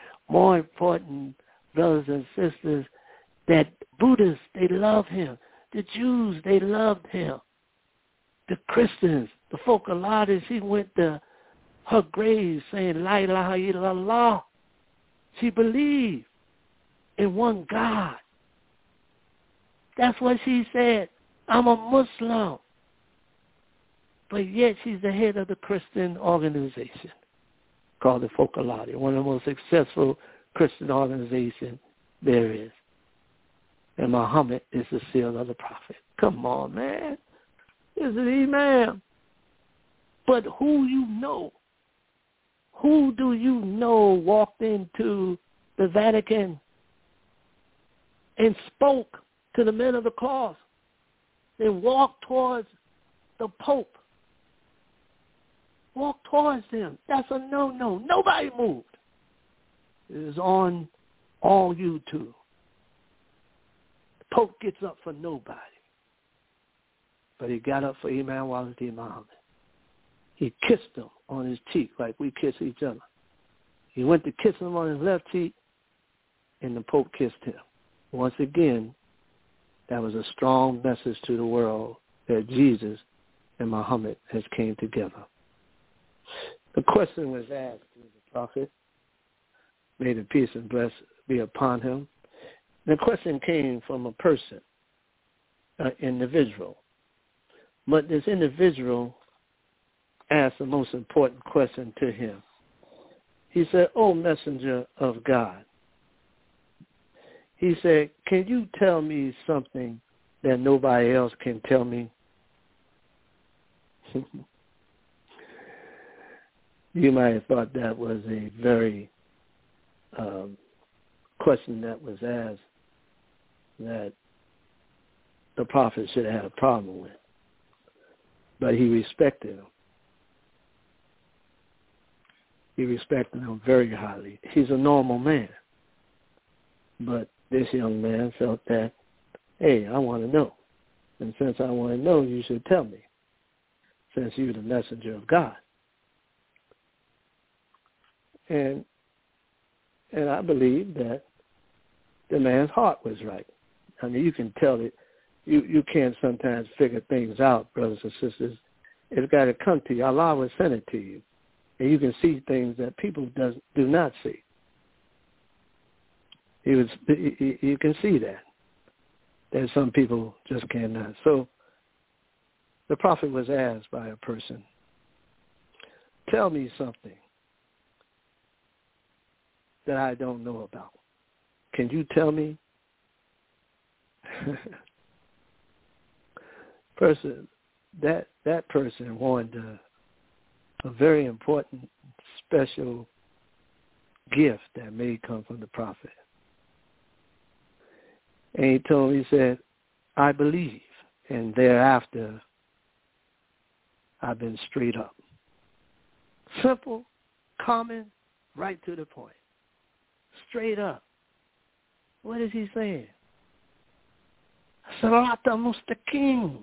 brothers and sisters, that Buddhists, they love him. The Jews, they loved him. The Christians, the Focolades, he went to her grave saying, La ilaha illallah. She believed in one God. That's what she said. I'm a Muslim. But yet she's the head of the Christian organization called the Focolade, one of the most successful Christian organizations there is. And Muhammad is the seal of the prophet. Come on, man. This is Imam. But who do you know walked into the Vatican and spoke to the men of the cross and walked towards the Pope? Walk towards them. That's a no-no. Nobody moved. It is on all YouTube. The Pope gets up for nobody. But he got up for Imam Wallace-Din Muhammad. He kissed him on his cheek like we kiss each other. He went to kiss him on his left cheek, and the Pope kissed him. Once again, that was a strong message to the world that Jesus and Muhammad has came together. The question was asked to the prophet, may the peace and blessing be upon him. The question came from a person, an individual. But this individual asked the most important question to him. He said, "O messenger of God," he said, "can you tell me something that nobody else can tell me?" You might have thought that was a very question that was asked that the prophet should have had a problem with. But he respected him. He respected him very highly. He's a normal man. But this young man felt that, hey, I want to know. And since I want to know, you should tell me, since you're the messenger of God. And I believe that the man's heart was right. I mean, you can tell it. You can't sometimes figure things out, brothers and sisters. It's got to come to you. Allah will send it to you. And you can see things that people do not see. You can see that some people just cannot. So the prophet was asked by a person, tell me something that I don't know about. Can you tell me? That person wanted a very important, special gift that may come from the prophet. And he told me, he said, I believe. And thereafter, I've been straight up. Simple, common, right to the point. Straight up. What is he saying? Salata mustaqim.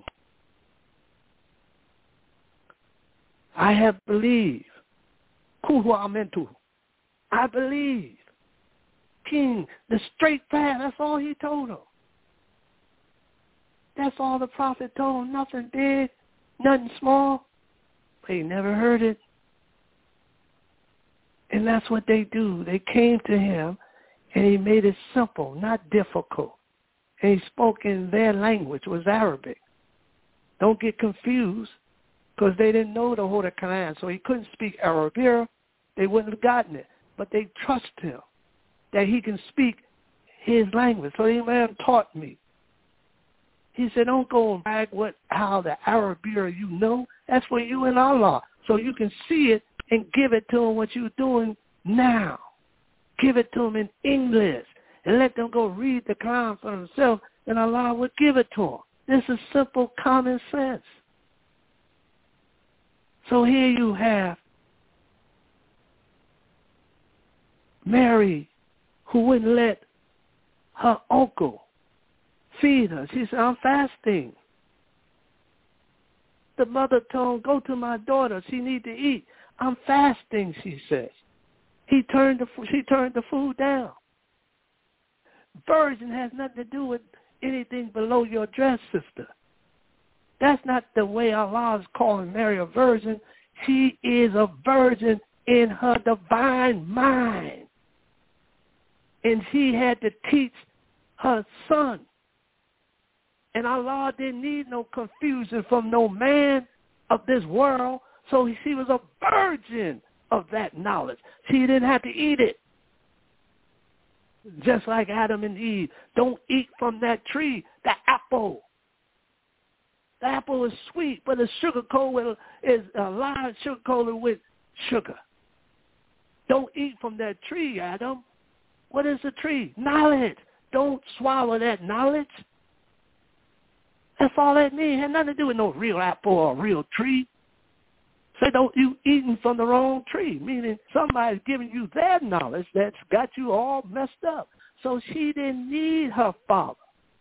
I have believed. Kuhu amentu. I believe. King, the straight path, that's all he told him. That's all the prophet told him. Nothing big, nothing small. But he never heard it. And that's what they do. They came to him, and he made it simple, not difficult. And he spoke in their language, was Arabic. Don't get confused. because they didn't know the Holy Quran, so he couldn't speak Arabic. They wouldn't have gotten it. But they trust him that he can speak his language. So the Imam taught me. He said, don't go and brag how the Arabic you know. That's for you and Allah. So you can see it and give it to them what you're doing now. Give it to them in English and let them go read the Quran for themselves, and Allah will give it to them. This is simple common sense. So here you have Mary, who wouldn't let her uncle feed her. She said, I'm fasting. The mother told him, go to my daughter. She needs to eat. I'm fasting, she says. She turned the food down. Virgin has nothing to do with anything below your dress, sister. That's not the way Allah is calling Mary a virgin. She is a virgin in her divine mind. And she had to teach her son. And Allah didn't need no confusion from no man of this world. So she was a virgin of that knowledge. She didn't have to eat it. Just like Adam and Eve. Don't eat from that tree, the apple. The apple is sweet, but it's sugar-coated, is a lot of sugar-coated with sugar. Don't eat from that tree, Adam. What is the tree? Knowledge. Don't swallow that knowledge. That's all that means. It had nothing to do with no real apple or real tree. Say, don't you eating from the wrong tree, meaning somebody's giving you their knowledge that's got you all messed up. So she didn't need her father.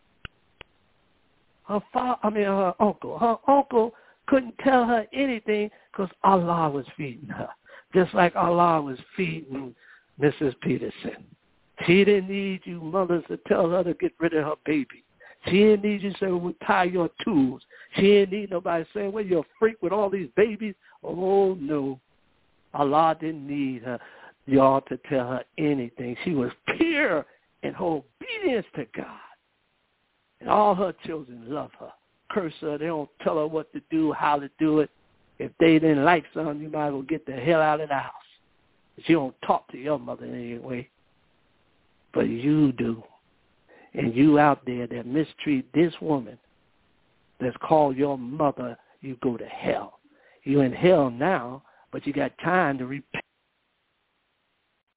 Her uncle. Her uncle couldn't tell her anything because Allah was feeding her, just like Allah was feeding Mrs. Peterson. She didn't need you mothers to tell her to get rid of her baby. She didn't need you to say, well, tie your tools. She didn't need nobody saying, well, you're a freak with all these babies. Oh, no. Allah didn't need y'all to tell her anything. She was pure in her obedience to God. And all her children love her. Curse her. They don't tell her what to do, how to do it. If they didn't like something, you might as well get the hell out of the house. She don't talk to your mother anyway. But you do. And you out there that mistreat this woman that's called your mother, you go to hell. You're in hell now, but you got time to repent.